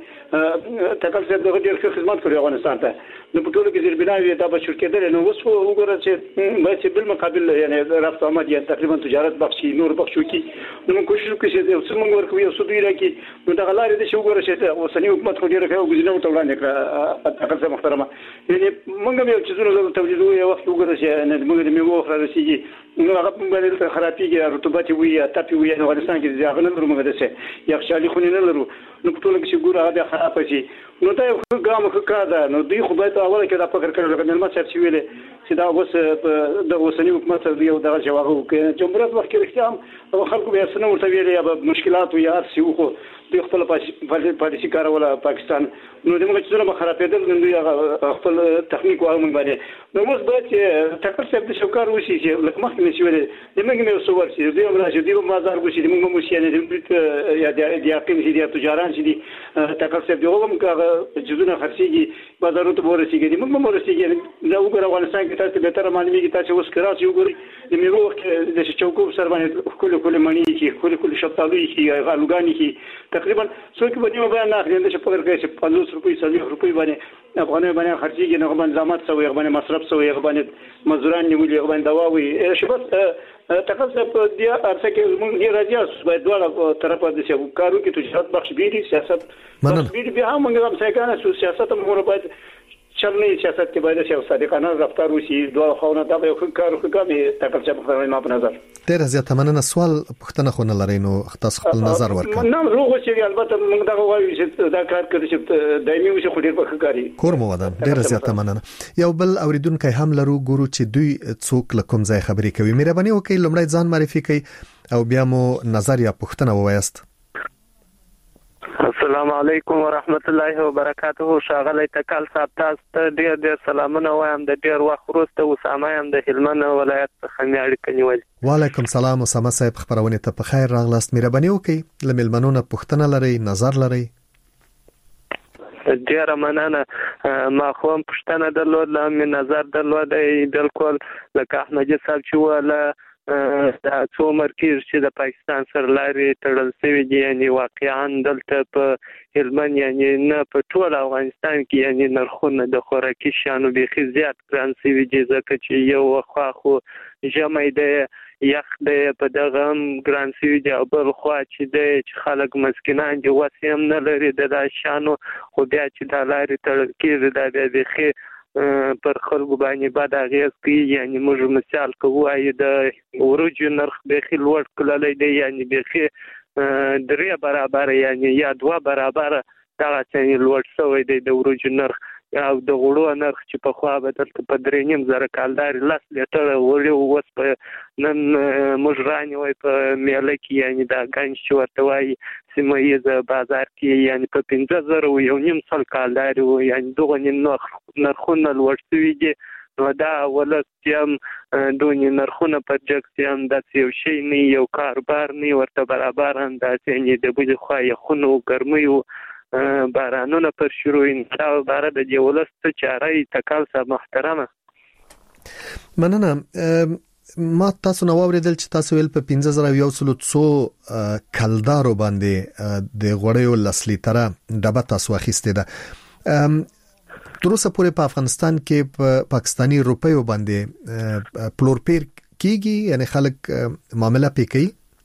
تکل صاحب دغه ډیر خدمت کړی افغانستان ته نو په ټولو کې زیربناوي دا به شرکتونه نو اوس وګوره چې به بل مقابل یعنی رفت آمد یا تقریبا تجارت بخشي نور بخشو کی نو موږ کوشش وکړو چې څنګه ورکو یو څه دوی راکې نو دا غلارې د شي وګوره چې اوسنی حکومت خو ډیر کوي نو ته وړاندې کړه تکل صاحب محترمه یعنی موږ یو چې زونه توجیه یو وخت وګوره چې موږ د میوه خرڅيږي نو هغه په باندې خرابېږي رطوبت وي تپي وي نو افغانستان کې ځاګل نه موږ دسه یخچالي خونې نه لرو نو په ټول کې چې ګوره هغه خراب شي نو دا یو ګام ښه ده نو دوی خو باید اوله کې دا فکر کړل چې نن ما څه ویلې چې دا اوس د اوسنی حکومت یو دغه جواب وکړي جمهوریت وخت کې اختیام او خلکو به څنګه ورته ویلې یا مشکلات یا ارسي خو د خپل پالیسي کاروله پاکستان نو د موږ چې زما خرابېدل نو دوی خپل تخنیک واغمن باندې نو موږ باید چې تکل صاحب د شوکار وشي چې لکه مخکې مې ویلې د موږ مې وسور چې دوی راځي دوی مازار وشي موږ مو شي نه یا د یقین چې د تجاران چې تکل صاحب دغه هم چې زونه خرڅيږي بازارونو ته ورسیږي موږ مو ورسیږي دا وګوره افغانستان کې تاسو به تر معلومیږي تاسو اوس کراچي وګورئ د میوه د چوکو سر باندې کله مڼې کې کله شفتالو کې غالوګانی کې تقریبا څوک به نیو بیان نه اخلي چې په ورکه چې 50 روپۍ 40 روپۍ باندې افغاني باندې خرڅيږي نه باندې زحمت سوی باندې مصرف سوی باندې مزدوران نیولې باندې دوا وي شبت تقصد په دې ارڅ کې موږ نه راځي باید ډول طرفه د شو کارو کې تجارت بخش بیري سیاست بیري به هم موږ هم څنګه سیاست موږ باید چلنی سیاست کې باید چې صادقانه رفتار وشي دوه خونه دا یو کار کوي تقصد په ما په نظر ډیر زیات مننه سوال پښتنه خو نه لري نو تاسو خپل نظر ورکړئ نه روغ چې البته موږ دا وایو چې دا کار کوي چې دایمي وشي خو ډیر په کاری کور مو ودان ډیر زیات مننه یو بل اوریدونکو هم لرو ګورو چې دوی څوک لکم ځای خبرې کوي مهرباني وکړئ لومړی ځان معرفي کړئ او بیا مو نظر یا پښتنه ووایست السلام علیکم ورحمت الله وبرکاته شاغلی تکال صاحب تاسو ته ډیر سلامونه وایم د ډیر وخت وروسته اسامه یم د هلمند ولایت څخه مې اړیکه نیولې وعلیکم سلام اسامه صاحب خبرونه ته په خیر راغلاست مهرباني وکړئ لملمنونه پښتنه لري نظر لري ډیر مننه ما خو هم پښتنه درلود لمه نظر درلود بالکل لکه احمد صاحب چې ولا دا څو مرکز چې د پاکستان سره لاري تړل شوی دي یعنی واقعا دلته په هلمند یعنی نه په ټول افغانستان کې یعنی نرخونه د خوراکي شانو بيخي زیات ګران شوی دي ځکه چې یو خو جمع دی یخ دی په دغه ګران شوی دي او بل خو چې د خلک مسکینان دي وسیم نه لري د شانو خو بیا چې د لاري تړل کېږي د بيخي پر خلکو باندې بعد اغیز کوي یعنی موږ مثال کوو د ورجو نرخ بيخي لوړ کړل دی یعنی بيخي 3 برابر یعنی یا 2 برابر دا چې لوړ شوی دی د ورجو نرخ او د غوړو نرخ چې په خوا به دلته په 3.5 کالدار لاس لیټر وړي وس په نن مجرانی وای په میله کې یعنی دا ګنج چې ورته وای سیمایي بازار کې یعنی په 15,000 کالدار یعنی دغه نرخونه لوړ شوي دي نو دا ولستم دونی نرخونه په جکسیم د یو شی نه یو کاربار نه ورته برابر اندازې نه د بده خو یې خونو ګرمیو بارانونه پر شروع انده بار د جولست چاري تکال صاحب محترمه مننه ما تاسو نو اوریدل چې تاسو ول په 15,100 کلدارو باندې د غوړیو لسلیتره ډبه تاسو اخیسته ده تر اوسه پورې په افغانستان کې په پاکستانی روپیو باندې پلورپیر کیږي یعنی خلک معاملې پکې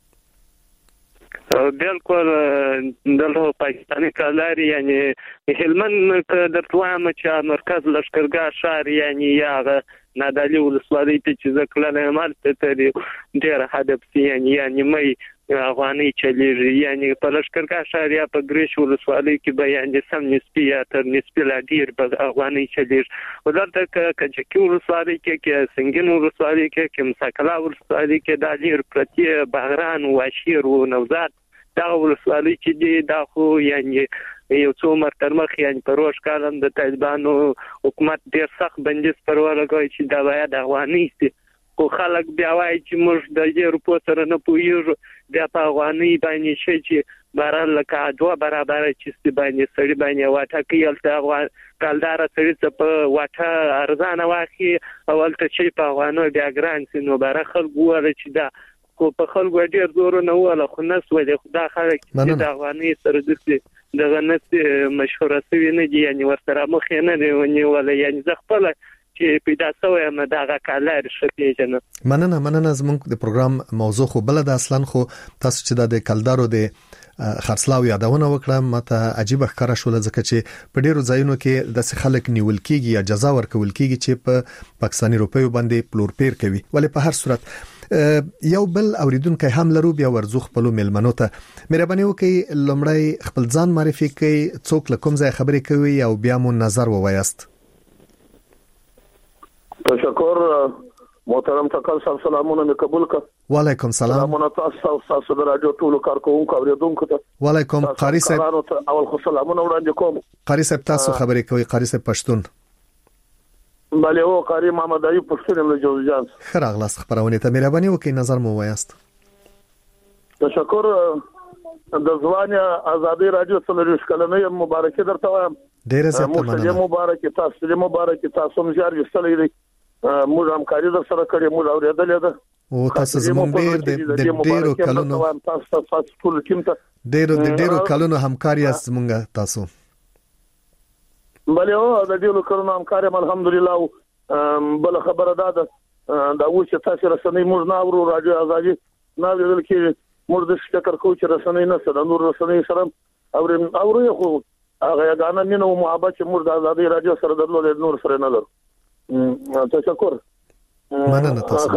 بالکل دلته پاکستانی کالاری یعنی هلمند درتوامه چې مرکز لشکرګاه شهر یعنی یاغه نادالی ولسوالۍ ته چې ځکلنه مالته ته ډیر هدف یعنی مې افغاني چلیږي یعنی په لشکرګاه شهر یا په ګریش ولسوالۍ کې به یعنی سم نسبی یا تر نسبی لا ډیر په افغاني چلیږي ولرته کچکی ولسوالۍ کې سنگین ولسوالۍ کې مساکلا ولسوالۍ کې د ډیر پرتی بغران واشیر او نوزاد دا ولسوالۍ چې دی دا خو یعنی یو څو مرتبه مخ یعنی پروش کالم د طالبانو حکومت ډیر سخت بندیز پر ولګوي چې دا باید افغاني دي خو خلک بیا وایي چې موږ د یورپ سره نه پوهیږو بیا په افغاني باندې شي چې باران لکه دوه برابر چې باندې سړي باندې واټه کې الته افغان کالدار سړي په واټه ارزانه واخی اول ته چې په افغانو بیا ګران سينو بار خلک وره چې دا کو په خلکو ډیر زور نه وله خو نس ولې خدا خلک چې د افغاني سره دغه نس مشهوره سوي نه دي یعنی ورسره مخ نه دی ونیول یعنی زغپل چې پیدا شوی ام دغه کالر شپېجنه مننه زموږ د پروګرام موضوع خو بل د اصلا خو تاسو چې د کلدارو د خرڅلاو یادونه وکړه ماته عجیب ښکارا شول ځکه چې په ډیرو ځایونو کې د خلک نیول کیږي یا جزا ورکول کیږي چې په پاکستاني روپیو باندې پلورپیر کوي ولې په هر صورت یو بل اوریدونکو هم لرو بیا ورزو خپل ملمنو ته مهرباني وکړئ لمړی خپل ځان معرفي کړئ څوک لکم ځای خبرې کوي او بیا مو نظر ووایست تشکر محترم تکل صاحب سلامونه مې قبول کړ وعلیکم سلام سلامونه تاسو د رادیو ټول کارکونکو اوریدونکو ته وعلیکم قاری صاحب اول خو سلامونه وړاندې کوم قاری صاحب تاسو خبرې کوي قاری صاحب پښتون بله او قاری محمد ایوب پښتون له جوزجان خراغلاس خبرونه ته مهرباني وکړئ نظر مو وایست تشکر د ځواني ازادي رادیو څلورش کلنې مبارکي درته وایم ډیره زیاته مننه مبارکي تاسو مزار یستلې موږ همکاري در سره کړې موږ اورېدلې ده او تاسو زموږ ډیرو کلونو تاسو ټول ټیم ته ډیرو کلونو همکاري زموږ تاسو بله او د ډیرو کلونو همکاري الحمدلله بل خبره ده دا و چې تاسو رسنۍ موږ نه اورو رادیو ازادي نه ویل کې موږ د فکر کوو چې رسنۍ نه سره نور رسنۍ سره اورو خو هغه غاڼه مينو محبت چې موږ د ازادي رادیو سره درلود نور سره نه لرو تشکر مننه تاسو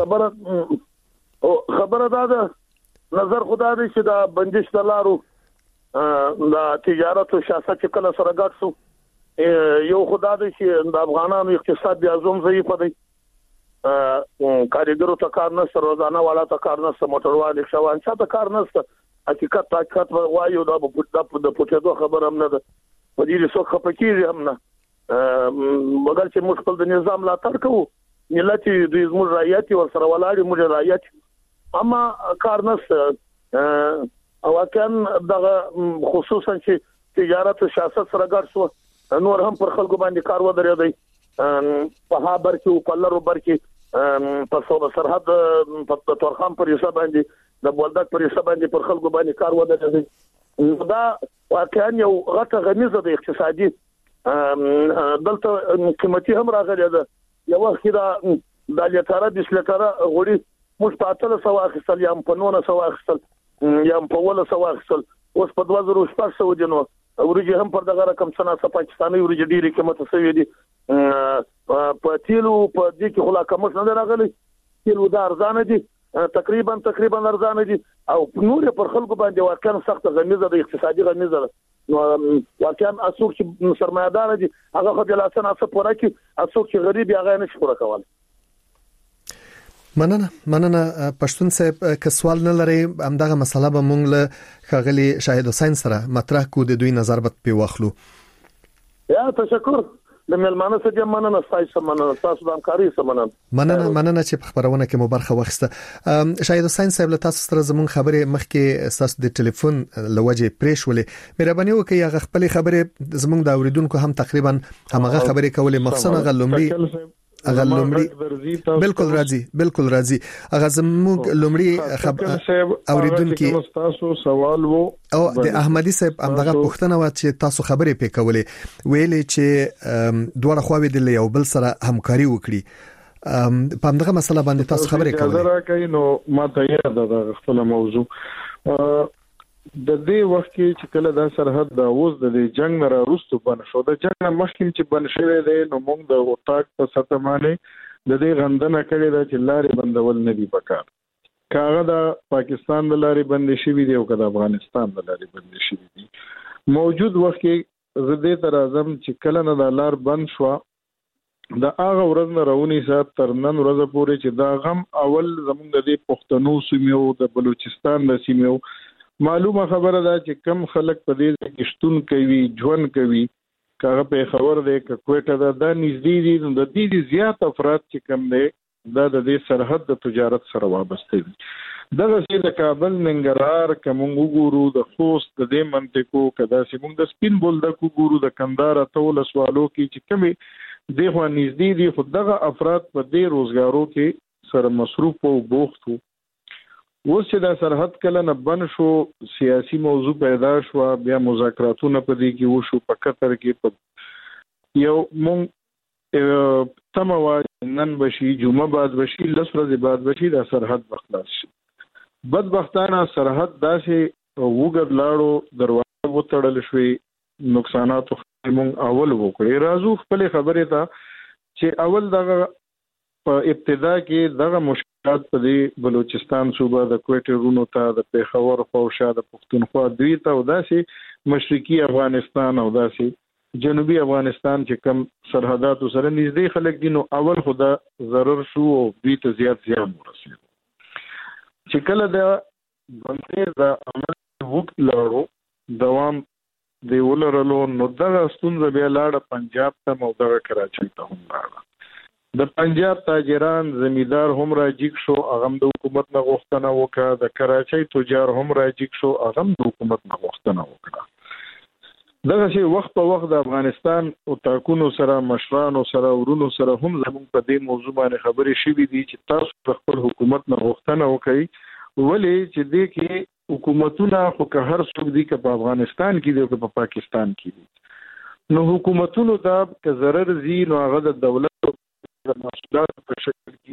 خبره ده نظر خدا دې چې دا بندش دلارو دا تجارت او سیاست کله سره ګډ شو یو خدا دې چې د افغانانو اقتصاد بیا زوم ضعیف دی کاریګرو ته کار نه سره روزانه والا ته کار نه سره موټروان شوان څه ته کار نه سره حقیقت وایو دا په پټو خبر هم نه ده په دې څو خپکیږي هم نه مګر چې موږ خپل د نظام لا تر کوو ملت د زموږ رعیت ور سره ولاړ موږ رعیت اما کار نه او کان دغه خصوصا چې تجارت او سیاست سره ګډ شو نور هم پر خلکو باندې کار ودرېدی په هابر کې او په لرو بر کې په سرحد په تورخم پر حساب باندې د بولدک پر حساب باندې پر خلکو باندې کار ودرېدی دا واقعا یو غټه غمیزه د اقتصادي دلته قیمتي هم راغلی ده یو وخت دا د لیټره د لیټره غوړي موږ په 300 اخیستل یا په 900 اخیستل یا په 100 اخیستل اوس په 2400 دي نو ورجه هم پر دغه رقم سنا پاکستاني ورجه ډیره قیمت سوي دي په تیلو په دې کې خلا کم نه راغلي تیلو د ارزانه دي تقریبا ارزانه دي او نور پر خلکو باندې واقعا سخت غمیزه د اقتصادي غمیزه نو واقعا اسوک چې سرمایه‌دار دي هغه خو د لاسنه څه پوره کی اسوک چې غریب هغه نه شي پوره کول مننه پښتون صاحب که سوال نه لري همدغه مسله به مونږ له خغلی شاهد حسین سره مطرح کو د دوی نظر به په واخلو یا تشکر د ملمانه سره مننه تاسو د همکاري سره مننه چې په خبرونه کې مو برخه واخیسته شاهد حسین صاحب له تاسو سره زموږ خبره مخکې تاسو د ټلیفون لوجه پریشولې مهرباني وکړئ هغه خپل خبره زموږ د اوریدونکو هم تقریبا همغه خبره کولې مخصوصا غلومړي بالکل راځي هغه زموږ لومړی اوریدونکو تاسو سوال وو او د احمدي صاحب همدغه پوښتنه و چې تاسو خبرې پکولې ویلې چې دوه خواوې د یو بل سره همکاري وکړي په همدغه مسله باندې تاسو خبرې کولې راکې نو ما ته یاد ده خپل موضوع د دې وخت کې چې کله د سرحد د اوس د جنگ نه راوستو بن شو د جنگ مخکې چې بن شوی دی نو موږ د اوټاک په سطح باندې د دې غندنه کړې ده چې لارې بندول نه دي پکار کاغه د پاکستان د لارې بندې شوې دي او د افغانستان د لارې بندې شوې دي موجود وخت کې زده تر اعظم چې کله نه د لار بند شو د هغه ورځ نه راونی سات تر نن ورځ پورې چې دا غم اول زموږ د پښتنو سیمو د بلوچستان د سیمو معلومه خبره ده چې کم خلک په دې کې شتون کوي ژوند کوي کاغه په خبر ده کوټه ده د نږدې دي د دې زیات افراد چې کم دي د دې سرحد د تجارت سره وابسته دي دغه چې د کابل ننګرهار کوم وګورو د خوست د دې منطقو کدا چې موږ د سپین بولدک وګورو د کندهار ټول سوالو کې چې کمی دغه نږدې دي خو دغه افراد په دې روزګارو کې سره مصروف او بوخت وو اوس چې د سرحد کله نه بن شو سیاسي موضوع پیدا شو بیا مذاکراتونه په دې کې وشو په قطر کې یو مونږ تموا نن بشي جمعه بعد بشي لس ورځې بعد بشي د سرحد بخلاص شي بدبختانه سرحد داسې وګد لاړو دروازه وتړل شوې نقصانات مونږ اول وکړي راځو خپل خبره ته چې اول دغه په ابتدا کې دغه مشکلات په دې بلوچستان صوبه د کوټې رونو ته د پیښور خوشا د پښتونخوا دوی ته او داسې مشرقي افغانستان او داسې جنوبي افغانستان چې کم سرحدات سره نږدې خلک دي نو اول خدا ضرر شو او دوی ته زیات زیان ورسېد چې کله د بندې د عمل وخت لارو دوام دی ولرلو نو دغه ستونزه بیا لاړه پنجاب ته او دغه کراچۍ ته هم لاړه د پنجاب تاجران زمیدار هم راجیک شو هغه د حکومت نه غوښتنه وکړه د کراچۍ تجار هم راجیک شو هغه د حکومت نه غوښتنه وکړه دغه شی وخت په وخت د افغانستان او تاکونو سره مشرانو سره ورونو سره هم زموږ په دې موضوع باندې خبرې شوې دي چې تاسو خپل حکومت نه غوښتنه وکړئ ولې چې دې کې حکومتونه خو که هر څوک دي که په افغانستان کې دي او که په پاکستان کې دي نو حکومتونو ته که ضرر زی نو هغه د دولت د مسؤلیت په شکل کې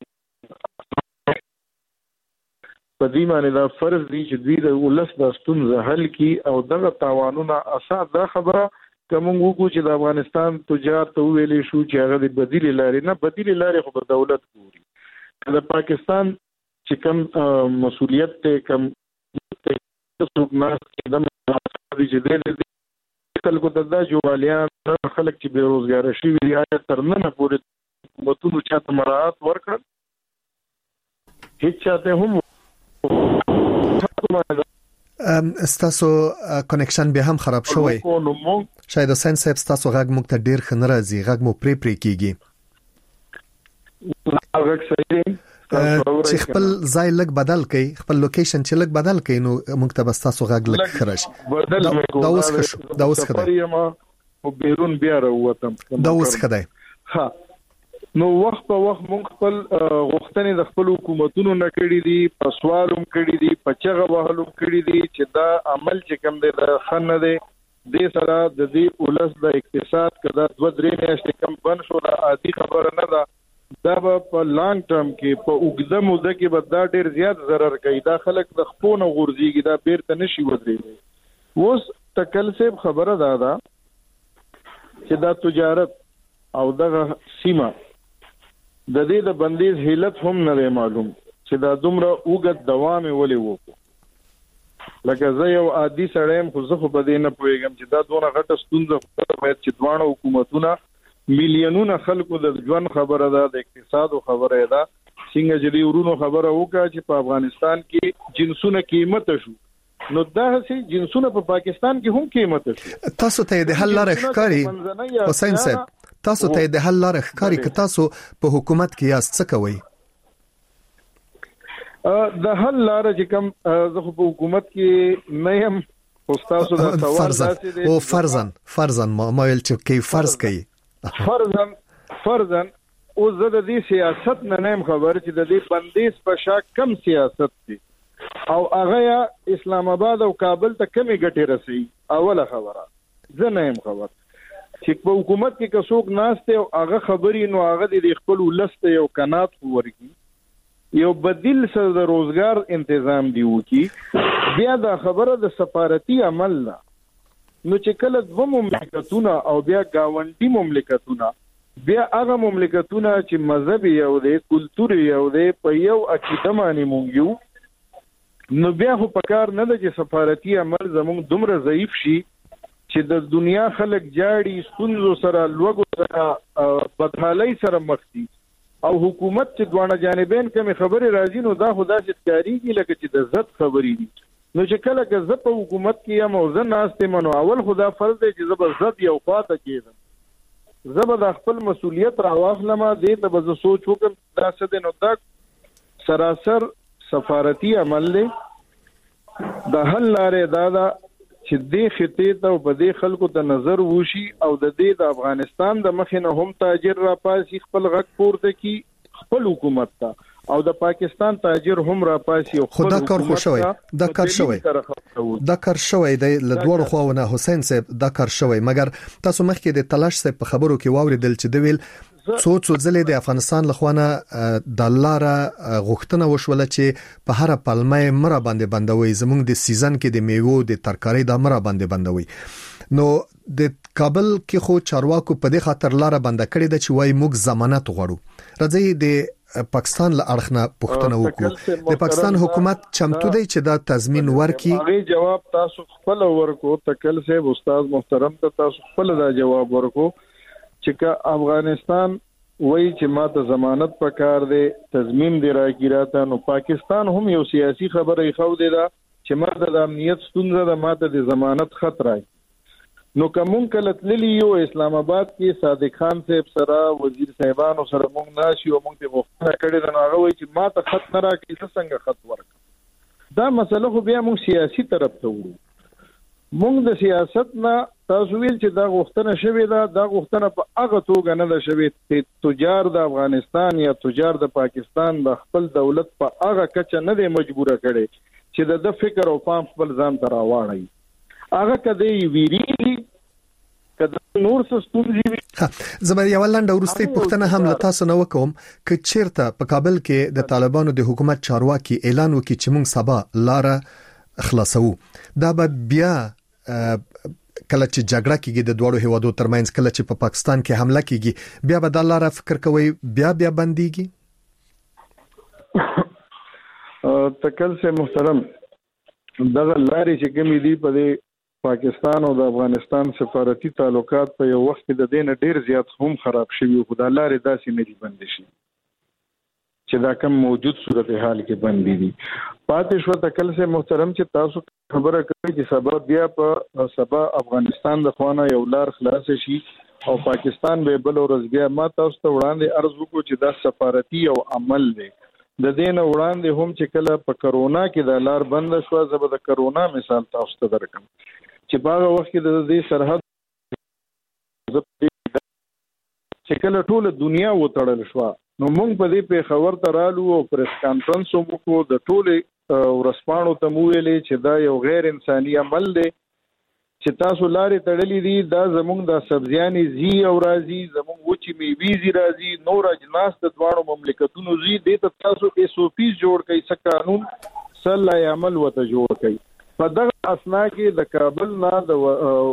په دې باندې دا فرض دی چې دوی د ولس د ستونزې حل کړي او دغه تاوانونه اساس دا خبره کوم وګو چې د افغانستان تجار ته ویلې شو چې هغه د بدیل لارې نه بدیل لارې خو په دولت ګوري د پاکستان چې کوم مسؤلیت ته کوم څوک نه د چې د خلکو د جوړالیان خلک چې بیروزګار شي وي آیا تر نن پورې حکومتونو چاته مراعات ورکړل هیڅ چاته هم استاسو کنکشن به هم خراب شوی شاید حسین صاحب استاسو غږ مونږ ته ډیر خن راځي غږ مو پری کیږي چې خپل ځای لګ بدل کړي خپل لوکیشن چې لګ بدل کړي نو مونږ ته استاسو غږ لګ خرج دا اوس خدای او بیرون بیا راوتم دا اوس خدای ها نو وخت په وخت مونږ خپل غوښتنې د خپل حکومتونو نه کړې دي په سوالوم کړې دي په چغه وهلوم کړې دي چې دا عمل چې کوم دی د خنه دی د سره د دې ولس د اقتصاد کدا 2-3 میاشتې کم بن شو دا عادي خبره نه ده دا په لانګ ټرم کې په اوږده موده کې به دا ډیر زیات ضرر کوي دا خلک د خپونه غورځيږي دا بیرته نشي ودرېږي اوس تکل سیب خبره ده چې دا تجارت او دغه سیمه د دې د بندیز حیلت هم نه معلوم چې دا دومره اوږد دوام ولې وکړو لکه زه یو عادي سړیم خو زه خو په دې نه پوهیږم چې دا دونه غټه ستونزه باید چې دوه حکومتونه میلیونونه خلکو د ژوند خبره ده د اقتصاد خبره ده څنګه چې ورونو خبره وکړه چې په افغانستان کې جنسونه قیمت شو نو دا هسي جنسونه په پاکستان کې هم قیمت شو تاسو ته د حل لاره ښکاری حسین صاحب تاسو ته د حل لاره ښکاری که تاسو په حکومت کې یاست څه کوئ د حل لاره چې کوم زه په حکومت کې نه يم تاسو دا سوال داسې او فرضاً ما ویل چې کې فرض کوي فرضاً او زه د دې سیاست نه خبر چې د دې بندیز په شا کم سیاست دي او هغه اسلام آباد او کابل ته کمی ګټه رسي اوله خبره زه نه خبر چې په حکومت کې کڅوګ ناشته او هغه خبري نو هغه د خپل ولسته یو قناعت ورګي یو بدیل سره د روزګار تنظیم دی وکي بیا دا خبره د سفارتي عمل نه نو چې کله دوه مملکتونه او بیا گاونډي مملکتونه بیا هغه مملکتونه چې مذهبي یو دی کلتوري یو دی په یو عقیده باندې مونږ یو نو بیا خو پکار نه د چې سفارتي عمل زموږ دومره ضعیف شي چې د دنیا خلک جاړي ستونزو سره لوګو سره بدحالۍ سره مخ دي او حکومت چې دوه جانبین کوم خبره راځي نو دا خدا چې تاریخي لکه چې د عزت خبرې دي نو چې کله که زه په حکومت کې یم او زه ناستم نو اول خدا فرض دی چې زه به زد یو خواته کېدم زه به د خپل مسؤلیت راواخلم دې ته به زه سوچ وکړم دا څه دی نو دا سراسر سفارتي عمل دی د حل لارې دا ده چې دې خطې ته په دې خلکو ته نظر وشي او د دې د افغانستان د مخې نه هم تاجر را پاسي خپل غږ پورته کی خپل حکومت ته او د پاکستان تاجر هم را پاسي او خدا کار خو شوی دا کار شوی د لدوړو خواونه حسین صاحب دا کار شوی مګر تاسو مخکې د تلاش صاحب په خبرو کې واوریدل چې د ویل څو ځلې د افغانستان لخوانه د لاره غوښتنه وشوله چې په هر پلمه مره باندې بندوي زموږ د سیزن کې د میوو د ترکاری د مره باندې بندوي نو د کابل کې خو چارواکو په دې خاطر لاره بند کړې ده چې وای موږ ضمانت غواړو راځي د پاکستان له اړخنه پوښتنه وکړو د پاکستان حکومت چمتو دی چې دا تضمین ورکړي هغه جواب تاسو خپل ورکو تکل صاحب استاد محترم ته تاسو خپل دا جواب ورکو چې افغانستان وای چې ماته ضمانت پکار دی تضمین دی راګیراته نو پاکستان هم یو سیاسي خبره خو دی دا چې ماته د امنیت ستونزه ده ماته د ضمانت خطر راي نو کوم کله تللی یو اسلام آباد کې صادق خان صاحب سره وزیر صاحبانو سره مونږ ناشي او مونږ ته غوښتنه کړې ده نو هغه وایي چې ماته خط نه راکې څنګه خط ورک دا مسله خو بیا مونږ سیاسي طرف ته وړو مونږ د سیاست نه تاسو ویل چې دا غوښتنه شوې ده دا غوښتنه په هغه توګه نه ده شوې چې تجار د افغانستان یا تجار د پاکستان د خپل دولت په هغه کچه نه دی مجبوره کړي چې د فکر او فهم خپل ځان ته راوړي هغه کده ویریږي کده نور څه ستونزې وي زما یو لاندې ورستي پښتنه هم لتا سره وکوم ک چیرته په کابل کې د طالبانو د حکومت چارواکي اعلان وکړي چې موږ سبا لاره خلاصو دا به بیا کله چې جګړه کېږي د دوړو هوادو ترمنځ کله چې په پاکستان کې حمله کېږي بیا به د لاره فکر کوي بیا بنديږي تکل سے محترم دغه لارې چې کومې دي په پاکستان او د افغانستان سفارتي تعلقات په یو وخت کې د دین ډیر زیات هم خراب شوي خو د لارې داسې نه دي بند شي چې دا کوم موجود صورتحال کې بند دي پاتې شو تکل سے محترم چې تاسو خبره کوي چې سبا بیا په سبا افغانستان د خوانه یو لار خلاص شي او پاکستان به بل ورځ بیا ما تاسو ته وړاندې عرض وکړو چې دا سفارتي او عمل دی د دین وړاندې هم چې کله په کرونا کې د لار بند شو زبر د کرونا مثال تاسو ته درکم چې په هغه وخت کې د دې سرحد چې کله ټول دنیا وتړل شو نو موږ په دې په خبر ترالو او پریس کانفرنس وکړو د ټول ورسپانو ته ویلې چې دا یو غیر انساني عمل دی چې تاسو لارې تړلې دي دا زموږ د سبزیانې زی او راځي زموږ وچی میوي زی راځي نور اجناس د دوانو مملکتونو زی د تاسو ایس او پی جوړ کړئ څه قانون صلی عمل وته جوړ کړئ په دغه اسنا کې د کابل نه د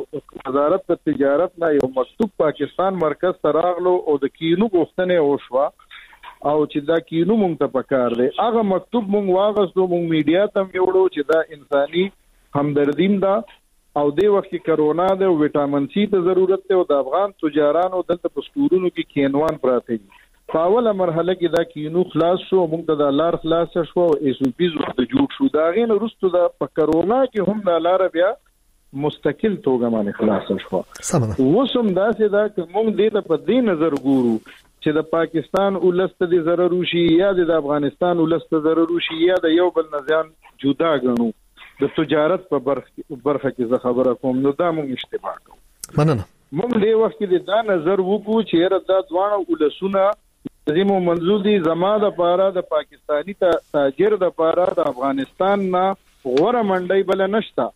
وزارت تجارت نه یو مکتوب پاکستان مرکز ته راغلو او د کینو غوښتنه وشوه او چې دا کینو مونږ ته پکار دی هغه مکتوب مونږ واغستو مونږ میډیا ته ویوړو چې دا انساني همدردیم ده او د وخت کرونا د وټامین سی ته ضرورت ته او د افغان تجارانو دلته په سکولونو کې کینوان پراته دي په اوله مرحله کې دا کینو خلاص شو موږ ته د لار خلاص شو ایس او پی زو د جوړ شو دا غین وروسته د په کرونا کې هم د لار بیا مستقل توګه باندې خلاص شو وسم داسې دا چې موږ دې ته په دې نظر ګورو چې د پاکستان ولست د ضرر شي یا د افغانستان ولست ضرر شي یا د یو بل نزان جدا غنو د تجارت په برخه کې زه خبره کوم نو دا موږ اشتباه کوو مننه موږ دې وخت کې دا نظر وکړو چې را د دوانو ولسونه زمو منزول دي زما د پاره د پاکستانی تاجر د پاره د افغانستان نه غوړه منډي بل نشتا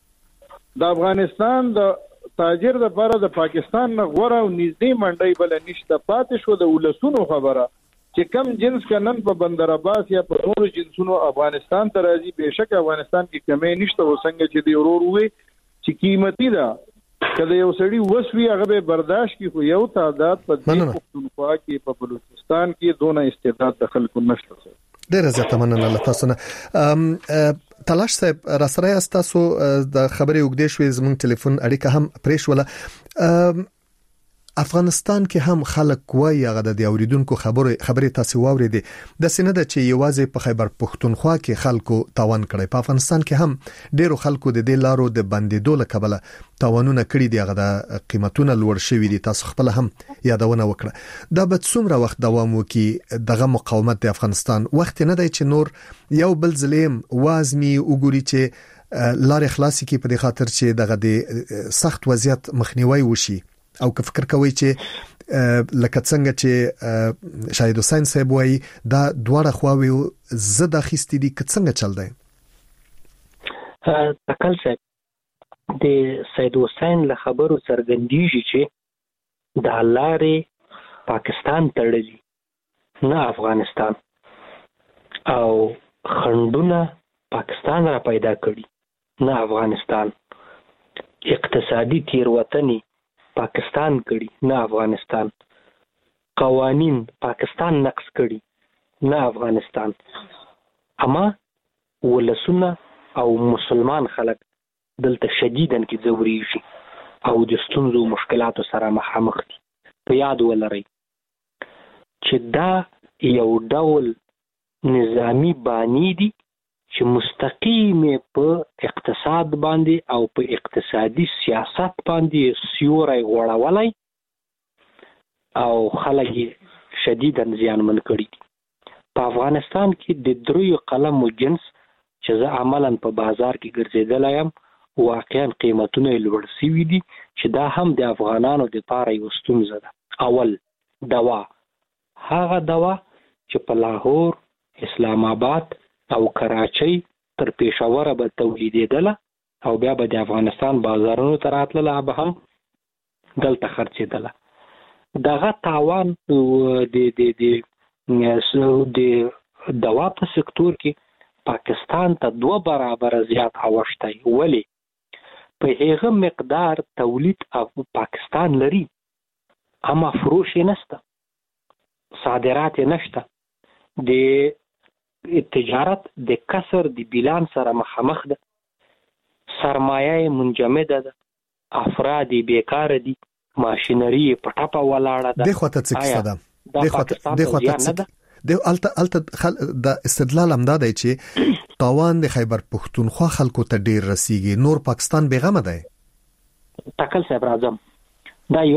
د افغانستان د تاجر د پاره د پاکستان نه غوړه او نږدې منډي بل نشتا پاتې شو د ولسونو خبره چې کم جنس کنن په بندر عباس یا په نور جنسونو افغانستان ته راځي بهشکه افغانستان کې کمی نشته وسنګ چې دی ورور وي چې قیمتي ده کله یو سړی وسوي هغه به برداشت کی خو یو تعداد په دې پښتونخوا کې په بلوچستان کې دونه استعداد د خلکو نشته ډیر زیاته مننه الله تاسو نه تلاش صاحب را سره تاسو د خبرې وګدې شوې زموږ ټلیفون اړیکه هم پرې شوله افغانستان کې هم خلک وایي هغه د اوریدونکو خبرې تاسو واوریدي د سینده چې یوازې په خیبر پښتونخوا کې خلکو تاوان کړی په افغانستان کې هم ډیرو خلکو د دې لارو د بندیدو لپاره تاوانونه کړی دي هغه د قیمتونو لوړ شوی دي تاسو خپل هم یادونه وکړه دا به څومره وخت دوام وکړي دغه مقاومت د افغانستان وخت نه دی چې نور یو بل ځلیم وازمي وګوري چې لارې خلاصي کې په دې خاطر چې دغه د سخت وضعیت مخنیوي وشي او که فکر کوي چې لکه څنګه چې شاهد حسین صاحب وایي دا دواړه خواوې زده خستې دي که څنګه چل دی تکل صاحب د شاهد حسین له خبرو څرګندېږي چې د لارې پاکستان تړلي نه افغانستان او خندونه پاکستان را پیدا کړي نه افغانستان اقتصادي تیروتنې پاکستان کړي نه افغانستان قوانین پاکستان نقض کړي نه افغانستان اما ولسونه او مسلمان خلک دلته شدیداً کې ځوريږي او د ستونزو مشکلاتو سره مخامخ دي په یاد ولرئ چې دا یو ډول نظامی بانی دي چې مستقیم په اقتصاد باندې او په اقتصادي سیاست باندې سیوري غوړولای او خلک شدیداً زیانمن کړي په افغانستان کې د دریو قلمو جنس چې زه عملاً په بازار کې ګرځېدلی یم واقعاً قیمتونه یې لوړ شوي دي چې دا هم د افغانانو دپاره یوه ستونزه ده اول دوا هغه دوا چې په لاهور اسلام آباد او کراچۍ تر پېښوره به تولیدېدله او بیا به د افغانستان بازارونو ته راتلله به هم دلته خرڅېدله دغه تاوان د دوا په سکتور کې پاکستان ته 2 برابره زیات اوښتی ولې په هغه مقدار تولید پاکستان لري اما فروش یې نشته صادرات یې نشته د تجارت د کسر د بیلان سره مخامخ ده سرمایه منجمده ده افراد بیکار دي ماشینری په ټاپه ولاړه ده د خواته څه د استدلال هم دا دی چې تاوان د خیبر پښتونخوا خلکو ته ډیر رسیږي نور پاکستان بیغمه ده تکل صاحب راځم دا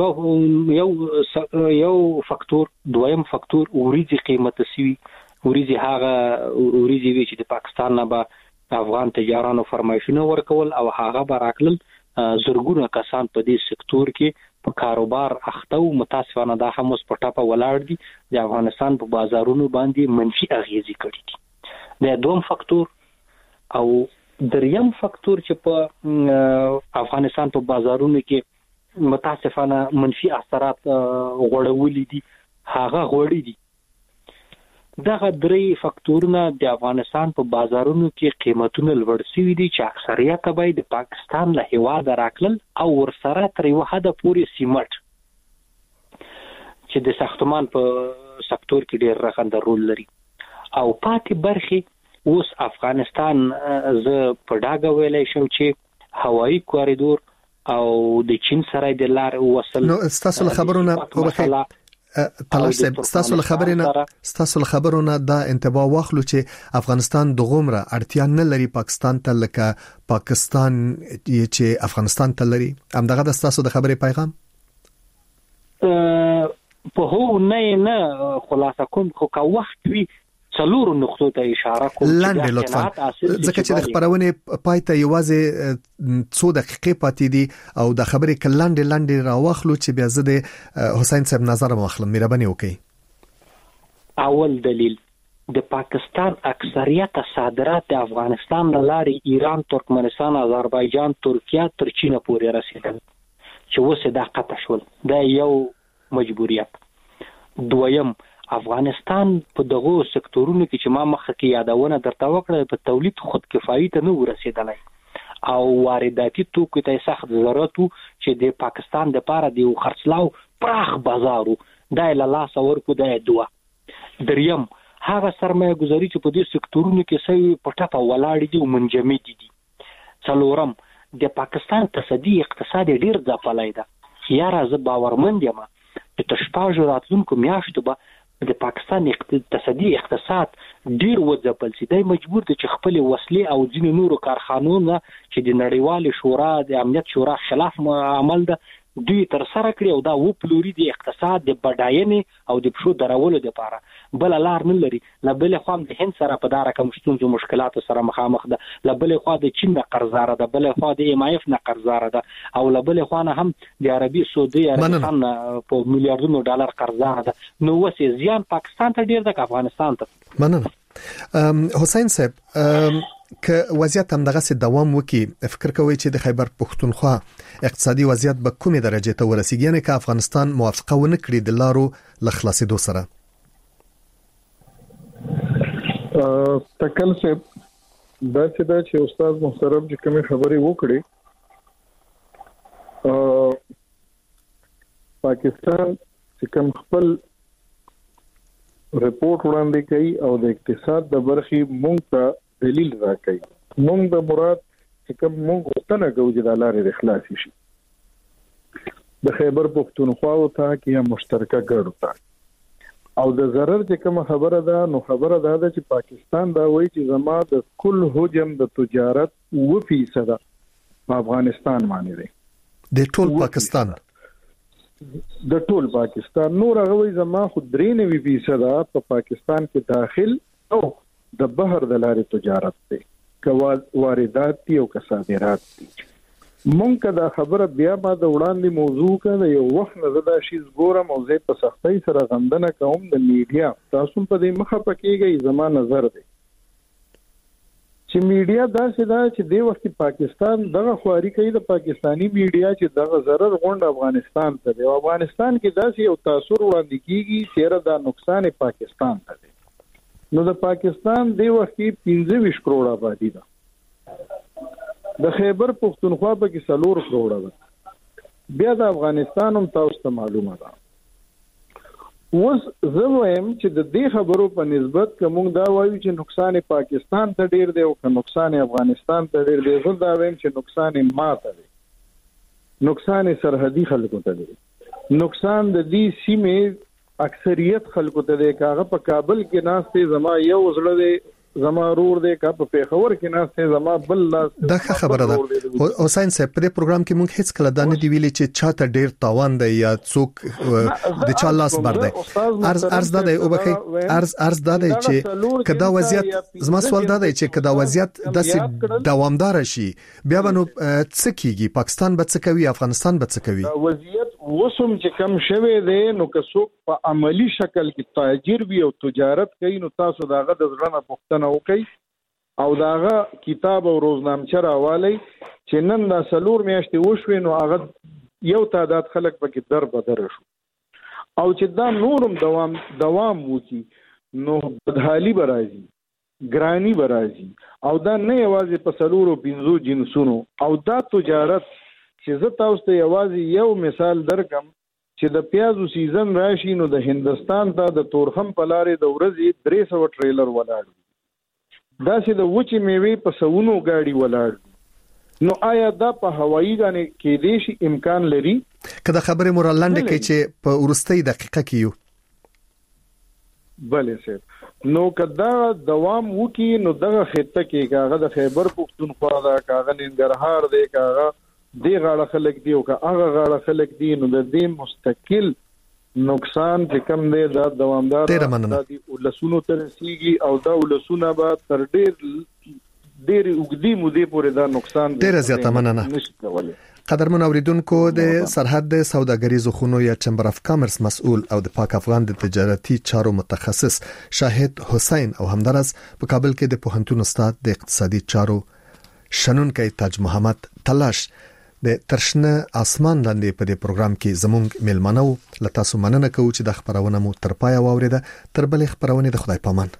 یو فاکتور دویم فاکتور اوریجی قیمت سوي اوریجی وی چې د پاکستان نه به افغان تجارانو فرمایشونه ورکول او هغه به راکلل زرګونه کسان په دې سکتور کې په کاروبار اخته او متاسفانه دا هم اوس په ټاپه ولاړ دي د افغانستان په بازارونو باندې منفي اغیزې کړي دي د دوم فاکتور او دریم فاکتور چې په افغانستان په بازارونو کې متاسفانه منفي اثرات غوړولي دي هغه غوړي دي دغه درې فاکتورونه د افغانستان په بازارونو کې قیمتونه لوړ شوي دي چې اکثریت به د پاکستان له هیواده راکلل او ورسره تر یوه حده پورې سیمټ چې د ساختمان په سکتور کې ډېر رغنده رول لري او پاتې برخې اوس افغانستان زه په ډاګه ویلی شم چې هوایي کوریدور او د چین سره د لارې وصل نو ستاسو خبرونه ستاسو خبرونه دا انتباه واخلو چې افغانستان د غومره اړتیا نه لري پاکستان ته لکه پاکستان چې افغانستان ته لري همدغه د ستاسو د خبرې پیغام په هو نه خلاصه کوم خو کا وخت وی څلورو نقطو ته اشاره کوم لاندې لطفا ځکه چې د خبرونه پای ته یوازې څو دقیقې پاتې دي او د خبرې لاندې راوخلو چې بیا زه د حسین صاحب نظر مخلم مهرباني وکړئ اول دلیل د پاکستان اکثریت صادرات د افغانستان له لارې ایران ترکمنستان آذربایجان ترکیه تر چین پورې رسیدل چې اوس دا قطع شول دا یو مجبوریت دویم افغانستان په دغه سکتورونو کې چې ما مخکې کې یادونه درته وکړه په تولید خود کفایي ته نه ورسېدلی او وارداتي توکو ته سخت ضرورت چې د پاکستان د لپاره د خرڅلاو پراخ بازارو دا له لاسه ورکو دا دوه دریم هغه سرمایه گذاري چې په دې سکتورونو کې سوي په ټاپه ولاړ دي او منجمد دي څلورم د پاکستان تصدي اقتصاد ډیر ځپلای ده یاره زه باورمند یم چې تشپاژو راتلونکو میاشتو به د پاکستان اقتصادي اقتصاد ډیر وځپل شي. دی مجبور دی چې خپل وسلې او ځینې نورو کارخانو چې د نړیوال شورا د امنیت شورا خلاف عمل ده دوی تر سره کړی او دا وپلوري د اقتصاد د بډاینې او د پښو درولو لپاره بل لار نه لري. لبل خو د هند سره په دار کوم ستونزو مشکلات سره مخامخ ده، لبل خو د چین نه قرضدار ده، بل خو د ام اف نه قرضدار ده، او لبل خو نه هم د عربي سعودي عربستان په میلیارډونو ډالر قرضدار ده. نو وسه زیان پاکستان ته ډیر ده که افغانستان ته. مننه حسین صاحب، که وضعیت هم دغه سي دوام وکي، فکر کوي چې د خیبر پختونخوا اقتصادي وضعیت به کومه درجه ته ورسیږي، نه که افغانستان موافقه ونه کړي د لارو لخلاصېدو سره؟ تکل صاحب دا چې استاد محترم چې کومه خبرې وکړي، پاکستان چې کوم خپل رپورت وړاندې کوي او د اقتصاد د برخې مونږ ته دلیل راکړي. مونږ د مراد چې کوم مونږ غوښتنه کوو چې د لارې خلاص شي د خیبر پختونخوا او ته کې مشترکه ګډو ته، او د ضرر چې کوم خبره ده نو خبره ده چې پاکستان دا وایي چې زما د کل حجم د تجارت 2% په افغانستان باندې دی، د ټول پاکستان نور هغه زما خو 93% په پاکستان کې داخل او د بهر د لارې تجارت دی، که واردات دي او که صادرات دي. مونږ دا خبره بیا ما د وړاندې موضوع کړه، یو وخت نه دا شی ګورم او زه په سختۍ سره غندنه کوم د میډیا، تاسو په دې مخه پکېږئ. زما نظر دی چې میډیا داسې ده چې د وخت پاکستان دغه خواري کوي، د پاکستانی میډیا چې دغه ضرر غونډ افغانستان ته دی، او افغانستان کې داسې یو تاثیر وړاندې کیږي چې دا نقصان پاکستان ته دی. نو د پاکستان د وخت 25 کروڑ آبادی ده، د خیبر پختونخوا په کې 4 کروڑ ده، بیا د افغانستان هم تاسو ته معلومه ده. اوس زه وایم چې د دې خبرو په نسبت کوم دا وایو چې نقصان پاکستان ته ډیر دی او که نقصان افغانستان ته ډیر دی، زه دا وایم چې نقصان ماته دی، نقصان سرحدي خلکو ته دی، نقصان د دې سیمې اکثریت خلکو ته دی. کاغه په کابل کې ناشته زما یو زړه دی، زما رور دی، کا په پیښور کې ناشته زما بل لاس. دا خبره ده حسین صاحب، په دې پروګرام کې موږ هیڅ کله دا نه دی ویلي چې چاته ډیر تاوان دی یا څوک د چا لاس بر دی. ارز دا دی او بخي ارز دا دی چې کدا وضعیت، زما سوال دا دی چې کدا وضعیت داسې دوامدار شي بیا به نو څه کیږي؟ پاکستان به څه کوي؟ افغانستان به څه کوي؟ وضعیت وسم چې کم شوه دی نو که څوک په عملی شکل کې تاجر وي او تجارت کوي، نو تاسو داغه د ځړنه پښتنه وکي او داغه کتاب او روزنامچه راوالي چې نن دا 4 میاشتې وشوي، نو هغه یو تعداد خلک پکې در بدر شو، او چې دا نورم دوام وکي نو بدحالي برازي، ګرانی برازي، او دا نه یوازې په 4 او 5 جنسونو، او دا تجارت چې زه تاسو ته یوازې یو مثال درکم چې د پیازو سیزن راشي نو د هندستان ته د تورخم په لارې د ورځې 300 ټریلر ولاړ، داسې د وچې میوې په 100 گاډي ولاړ. نو آیا دا په هوایي باندې کې دې شي امکان لري؟ کله خبره مورلاند کې چې په ورستۍ دقیقه کې یو بلې سه نو کدا دوام وکي نو دغه خطه کې کاغه د خیبر پختونخوا دا کاغه ننګرهار دی، کاغه دی غاړه خلک دی او که هغه غاړه خلک دی، نو د دې مستقل نقصان چې کم دی دا دوامدار دی، ولسونو تر سیږي او دا ولسونه به تر ډېر وګدي مودې پورې دا نقصان ډېر زیاته مننه. قدرمن اوریدونکو، د سرحد د سوداګریزو خونو یا چمبر اف کامرس مسؤل او د پاک افغان د تجارتي چارو متخصص شاهد حسین او همدارس په کابل کې د پوهنتون استاد د اقتصادي چارو شنونکي تاج محمد تلاش د ترشنه اسمان لاندې په دې پروګرام کې زموږ میلمنو لته سو مننه کوو چې د خبرونه مو تر پای واوریده. تر بلې خبرونه د خدای پامان.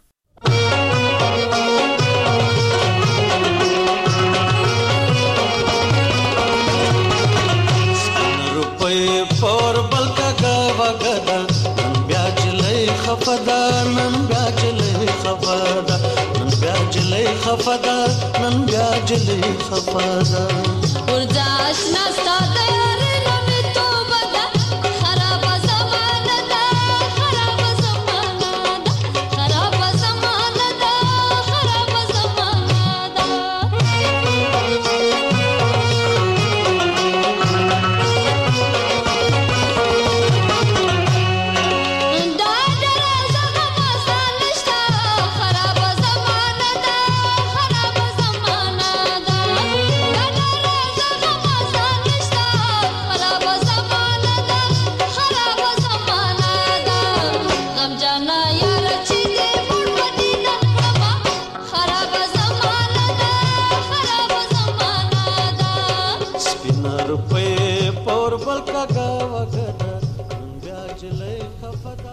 خفدا نن بیا جلې خفدا ورځ آشنا ستاسو